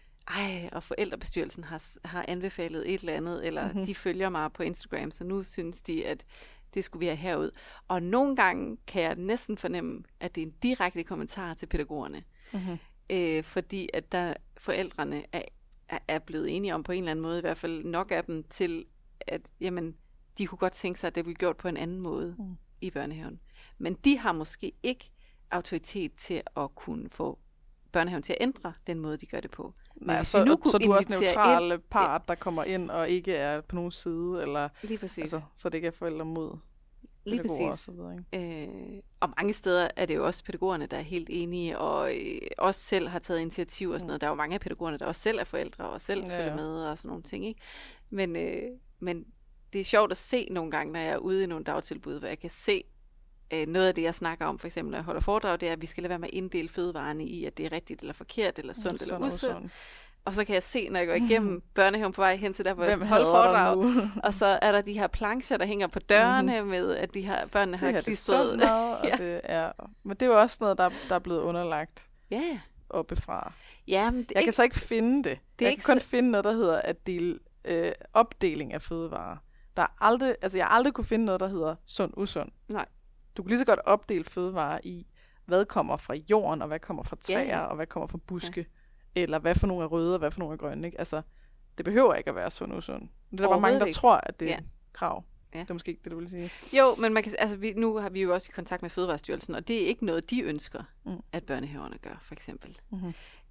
Ej, og forældrebestyrelsen har, har anbefalet et eller andet, eller mm-hmm. de følger mig på Instagram, så nu synes de, at det skulle vi have herud. Og nogle gange kan jeg næsten fornemme, at det er en direkte kommentar til pædagogerne. Mm-hmm. Øh, fordi at der forældrene er, er blevet enige om på en eller anden måde, i hvert fald nok af dem til, at jamen, de kunne godt tænke sig, at det blev gjort på en anden måde mm. i børnehaven. Men de har måske ikke autoritet til at kunne få børnehaven til at ændre den måde, de gør det på. Nej, så, nu så du er også neutral ind, part, der kommer ind og ikke er på nogen side, eller lige præcis. Altså, så det ikke er forældre mod lige præcis. Og, så videre, ikke? Øh, og mange steder er det jo også pædagogerne, der er helt enige, og øh, også selv har taget initiativ og sådan noget. Der er jo mange af pædagogerne, der også selv er forældre, og selv ja, følger ja. med og sådan nogle ting, ikke? Men, øh, men det er sjovt at se nogle gange, når jeg er ude i nogle dagtilbud, hvor jeg kan se, noget af det, jeg snakker om, for eksempel, når jeg holder foredrag, det er, at vi skal lade være med at inddele fødevarene i, at det er rigtigt eller forkert, eller sundt ja, eller usundt. Og så kan jeg se, når jeg går igennem børnehaven på vej hen til der, hvor jeg holder foredrag, og så er der de her plancher, der hænger på dørene, mm-hmm. med at de her børnene har klistret. Det her, det er det er, men det er jo også noget, der, der er blevet underlagt ja. oppefra. Ja, men det jeg ikke, kan så ikke finde det. det jeg kan kun så... finde noget, der hedder at dele øh, opdeling af fødevarer. Der er aldrig, altså jeg har aldrig kunne finde noget, der hedder sund-usund. Nej. Du kan lige så godt opdele fødevarer i, hvad kommer fra jorden, og hvad kommer fra træer, ja, ja. og hvad kommer fra buske, ja. eller hvad for nogle er røde, og hvad for nogle er grønne. Ikke? Altså, det behøver ikke at være sund usund. Det er der bare mange, der ikke. tror, at det er ja. krav. Ja. Det er måske ikke det, du vil sige. Jo, men man kan, altså, vi, nu har vi jo også i kontakt med Fødevarestyrelsen, og det er ikke noget, de ønsker, mm. at børnehaverne gør, for eksempel. Mm-hmm.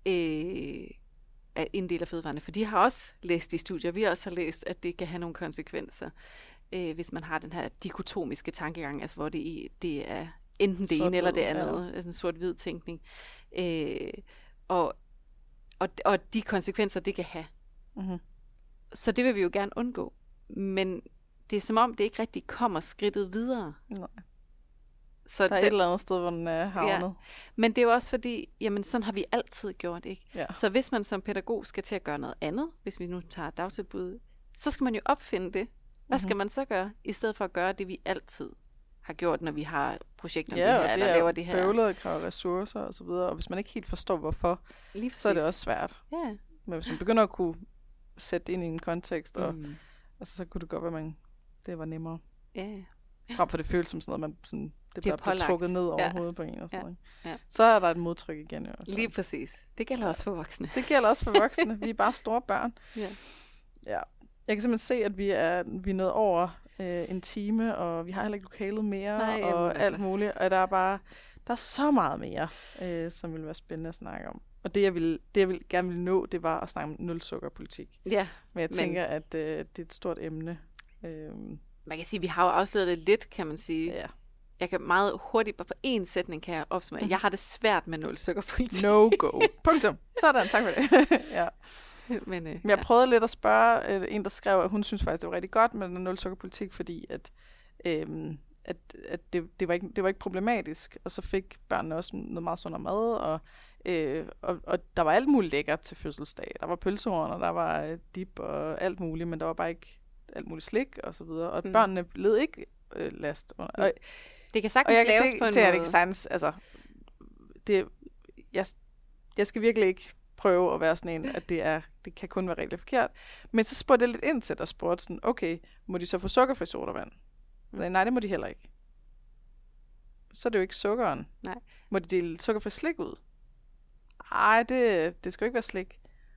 Øh, at inddele fødevarene, for de har også læst i studier, vi også har læst, at det kan have nogle konsekvenser. Øh, hvis man har den her dikotomiske tankegang, altså hvor det, i, det er enten det ene eller det andet, ja. altså en sort-hvid tænkning. Øh, og, og, og de konsekvenser, det kan have. Mm-hmm. Så det vil vi jo gerne undgå. Men det er som om, det ikke rigtig kommer skridtet videre. Nej. Så der er det, et eller andet sted, hvor den er havnet. Ja. Men det er jo også fordi, jamen sådan har vi altid gjort, ikke? Ja. Så hvis man som pædagog skal til at gøre noget andet, hvis vi nu tager dagtilbud, så skal man jo opfinde det. Hvad skal man så gøre, i stedet for at gøre det, vi altid har gjort, når vi har projekter om ja, det her, det eller laver det her? Ja, og det er bøvlet, kræver ressourcer og så videre, og hvis man ikke helt forstår, hvorfor, så er det også svært. Ja. Men hvis man begynder at kunne sætte det ind i en kontekst, og, Mm. altså, så kunne det godt være, at man, det var nemmere. Ja. Frem for det føles som sådan noget, man sådan, det Bliver bliver, bliver trukket ned over Ja. hovedet på en. Og sådan, Ja. ja. Så er der et modtryk igen. Jo. Lige præcis. Det gælder også for voksne. Det gælder også for voksne. Vi er bare store børn. Ja. Ja. Jeg kan simpelthen se, at vi er, vi er nået over øh, en time, og vi har heller ikke lokalet mere, Nej, jamen, og altså. alt muligt. Og der er bare, der er så meget mere, øh, som ville være spændende at snakke om. Og det, jeg ville, det, jeg ville, gerne ville nå, det var at snakke om nul-sukkerpolitik. Ja. Men jeg Men- tænker, at øh, det er et stort emne. Øh, Man kan sige, at vi har jo afsløret det lidt, kan man sige. ja. Jeg kan meget hurtigt, bare på én sætning kan jeg opsummere. Mhm. Jeg har det svært med nul sukkerpolitik. No go. Punktum. Sådan, tak for det. ja. Men, øh, Men jeg prøvede lidt at spørge øh, en, der skrev, at hun synes faktisk, det var rigtig godt med den nul-sukkerpolitik, fordi at, øhm, at, at det, det, var ikke, det var ikke problematisk, og så fik børnene også noget meget sundere mad, og, øh, og, og der var alt muligt lækkert til fødselsdag. Der var pølsehorn, og der var øh, dip og alt muligt, men der var bare ikke alt muligt slik og så videre, og Mm. børnene led ikke øh, last under. Og, det kan og sagtens jeg, laves det, på en det, er det måde. ikke sagtens, altså, det, jeg, jeg skal virkelig ikke prøve at være sådan en, at det, er, det kan kun være rigtig forkert. Men så spurgte jeg lidt ind til, der spurgte sådan, okay, må de så få sukkerfri sodavand? Mm. Mm. Nej, det må de heller ikke. Så er det jo ikke sukkeren. Nej. Må de dele sukkerfri slik ud? Ej, det, det skal jo ikke være slik.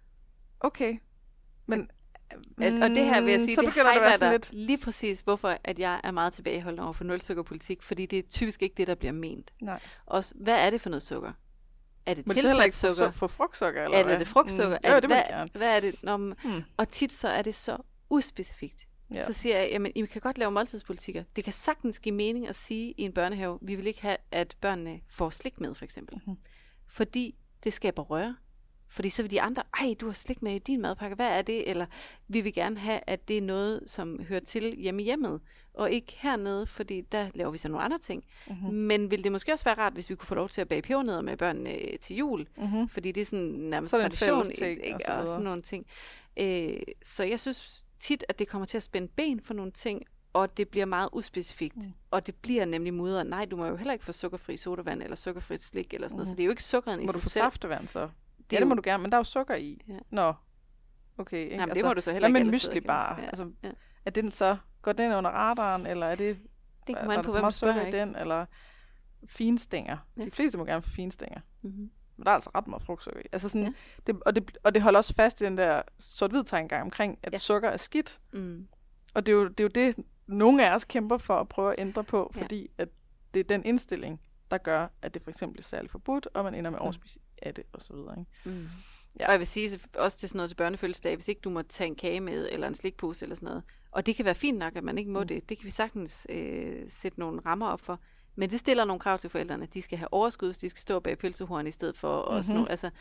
Okay. Men, At, og det her vil jeg sige, så det begynder det at være sådan highlighter lidt... lige præcis, hvorfor at jeg er meget tilbageholdende over for nul-sukkerpolitik, fordi det er typisk ikke det, der bliver ment. Nej. Også, hvad er det for noget sukker? Er det Må de så heller tilsat ikke få, sukker? su- få frugtsukker? Eller Eller hvad? er det frugtsukker? Mm. Er Jo, det, det må hvad, de gerne. hvad er det? Nå, men, Hmm. og tit så er det så uspecifikt. Ja. Så siger jeg, jamen, I kan godt lave måltidspolitikker. Det kan sagtens give mening at sige i en børnehave, vi vil ikke have, at børnene får slik med, for eksempel. Mhm. Fordi det skaber røre. Fordi så vil de andre, ej, du har slik med i din madpakke, hvad er det? Eller vi vil gerne have, at det er noget, som hører til hjemme i hjemmet, og ikke hernede, fordi der laver vi så nogle andre ting. Mhm. Men vil det måske også være rart, hvis vi kunne få lov til at bage pebernødder med børnene til jul? Mhm. Fordi det er sådan nærmest Så er det en tradition, fælles ting, ikke? og Og, så og videre. sådan nogle ting. Øh, så jeg synes tit, at det kommer til at spænde ben for nogle ting, og det bliver meget uspecifikt. Mm. Og det bliver nemlig mudder. Nej, du må jo heller ikke få sukkerfri sodavand, eller sukkerfrit slik, eller sådan noget. Mhm. Så det er jo ikke sukkeren i Må du sig få selv. saftevand så? Det Ja, er det må jo- du gerne, men der er jo sukker i. Ja. Nå, okay. Ikke? Jamen, det må du så heller hvad ikke med alle steder, mysli kan man bare? sige. Ja, Altså, ja. er den så, går den under radaren, eller er det, Det er kommer der an på, for hvem du meget sukker spørger, i ikke? den, eller finstænger? Ja. De fleste må gerne få finstænger. Mm-hmm. Men der er altså ret meget frugtsukker i. Altså sådan, Ja. det, og, det, og det holder også fast i den der sort-hvid tankegang omkring, at Ja. sukker er skidt. Mm. Og det er, jo, det er jo det, nogle af os kæmper for at prøve at ændre på, Ja. fordi at det er den indstilling, der gør, at det for eksempel er særligt forbudt, og man ender med Mm. overspise af det, og så videre. Ikke? Mm. Ja. Ja. Og jeg vil sige også til sådan noget til børnefødselsdag, hvis ikke du må tage en kage med, eller en slikpose eller sådan noget. Og det kan være fint nok, at man ikke må Mm. det. Det kan vi sagtens øh, sætte nogle rammer op for. Men det stiller nogle krav til forældrene. De skal have overskud, de skal stå bag pølsehorn i stedet for mm-hmm. og sådan, nogle, altså,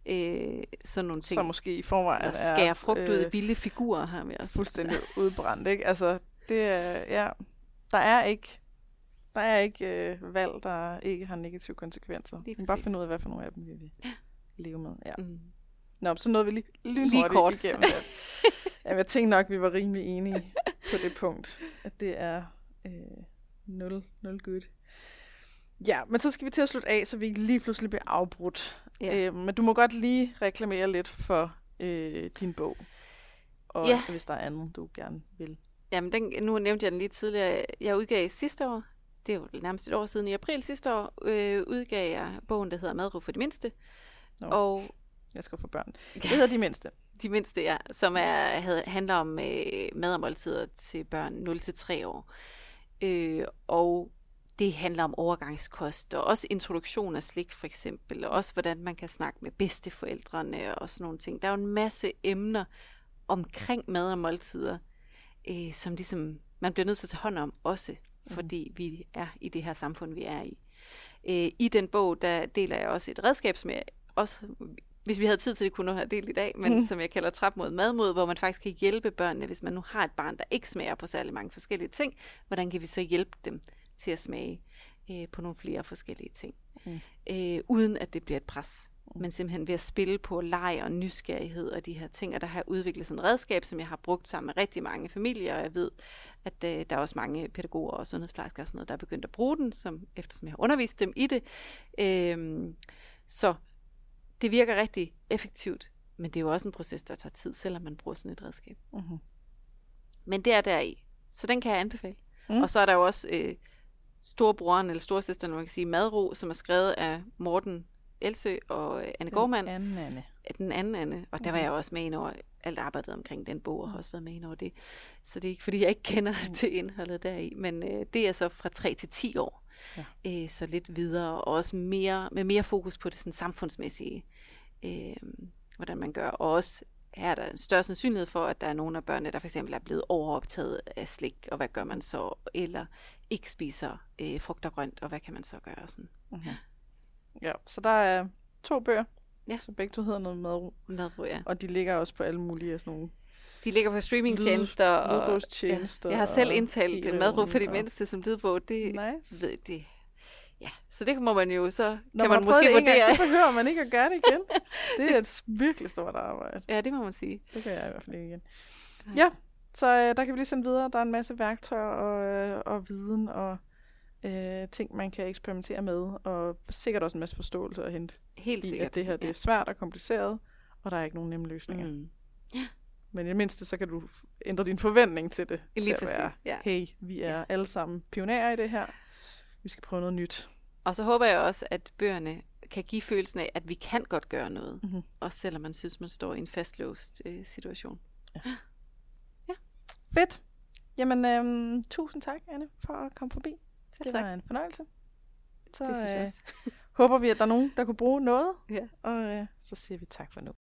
øh, sådan nogle ting. Så måske i forvejen Eller er skære frugt ud øh, i vilde figurer har vi også. fuldstændig udbrændt. Ikke? Altså, det er, ja, der er ikke, der er ikke øh, valg, der ikke har negative konsekvenser. Vi Lige kan bare præcis. finde ud af, hvad for nogle af dem vi vil leve med. Ja. Mm. Nå, så nåede vi lige, lige, Lige kort kort. igennem det. Jamen, jeg tænkte nok, vi var rimelig enige på det punkt, at det er øh, nul, nul good. Ja, men så skal vi til at slutte af, så vi ikke lige pludselig bliver afbrudt. Ja. Øh, men du må godt lige reklamere lidt for øh, din bog. Og Ja. hvis der er andet, du gerne vil. Jamen, den, nu nævnte jeg den lige tidligere. Jeg udgav sidste år, det er jo nærmest et år siden, i april sidste år, øh, udgav jeg bogen, der hedder Madro for de mindste. Nå. Og Jeg skal få børn. Det hedder De Mindste. de mindste, ja, som er, havde, handler om øh, mad og måltider til børn nul til tre år. Øh, og det handler om overgangskost, og også introduktion af slik for eksempel, og også hvordan man kan snakke med bedsteforældrene og sådan nogle ting. Der er jo en masse emner omkring mad og måltider, øh, som ligesom man bliver nødt til at tage hånd om også, fordi vi er i det her samfund, vi er i. Øh, I den bog, der deler jeg også et redskab, som jeg også, hvis vi havde tid til det, kunne nu have delt i dag, men mm. som jeg kalder trap mod madmod, hvor man faktisk kan hjælpe børnene, hvis man nu har et barn, der ikke smager på særlig mange forskellige ting, hvordan kan vi så hjælpe dem til at smage øh, på nogle flere forskellige ting, Mm. øh, uden at det bliver et pres. men simpelthen ved at spille på leg og nysgerrighed og de her ting, og der har udviklet sådan et redskab, som jeg har brugt sammen med rigtig mange familier, og jeg ved, at øh, der er også mange pædagoger og sundhedsplejersker og sådan noget, der er begyndt at bruge den, som, eftersom jeg har undervist dem i det. Øhm, så det virker rigtig effektivt, men det er jo også en proces, der tager tid, selvom man bruger sådan et redskab. Mm-hmm. Men det er deri, så den kan jeg anbefale. Mm. Og så er der jo også øh, storebroren eller storesøsteren, man kan sige, Madro, som er skrevet af Morten Elsø og øh, Anne Gårdmand. Den anden Anne. Den anden Anne. Og der var jeg også med ind over alt arbejdet omkring den bog, og har også været med ind over det. Så det er ikke, fordi jeg ikke kender mm. til indholdet deri. Men øh, det er så fra tre til ti år. Ja. Øh, så lidt videre, og også mere, med mere fokus på det sådan samfundsmæssige, øh, hvordan man gør. Og også her er der en større sandsynlighed for, at der er nogle af børnene, der for eksempel er blevet overoptaget af slik, og hvad gør man så? Eller ikke spiser øh, frugt og grønt, og hvad kan man så gøre? Sådan. Mm-hmm. Ja, så der er to bøger, ja. som begge to hedder noget Madro. Madro, ja. Og de ligger også på alle mulige sådan nogle... De ligger på streamingtjenester. Og lydbogstjenester. Ja. Jeg har selv indtalt Madro for de mindste som lydbog. Det, nice. det, det, ja, så det må man jo, så Når kan man, man måske det vurdere. Gang, så behøver man ikke at gøre det igen. Det er et virkelig stort arbejde. Ja, det må man sige. Det kan jeg i hvert fald ikke igen. Ja, så øh, der kan vi lige sende videre. Der er en masse værktøjer og, øh, og viden og øh, ting, man kan eksperimentere med. Og sikkert også en masse forståelse at hente. Helt i, sikkert. at det her det er svært og kompliceret, og der er ikke nogen nemme løsninger. Mm. Ja. Men i det mindste, så kan du ændre din forventning til det. Lige til at præcis, være, ja. Hey, vi er ja. alle sammen pionerer i det her. Vi skal prøve noget nyt. Og så håber jeg også, at bøgerne kan give følelsen af, at vi kan godt gøre noget. Mm-hmm. Også selvom man synes, man står i en fastlåst øh, situation. Ja. ja. Fedt. Jamen, øhm, tusind tak, Anne, for at komme forbi. Selv det tak. var en fornøjelse. Så det synes jeg øh, også. håber vi, at der er nogen, der kunne bruge noget. Ja. Og øh, så siger vi tak for nu.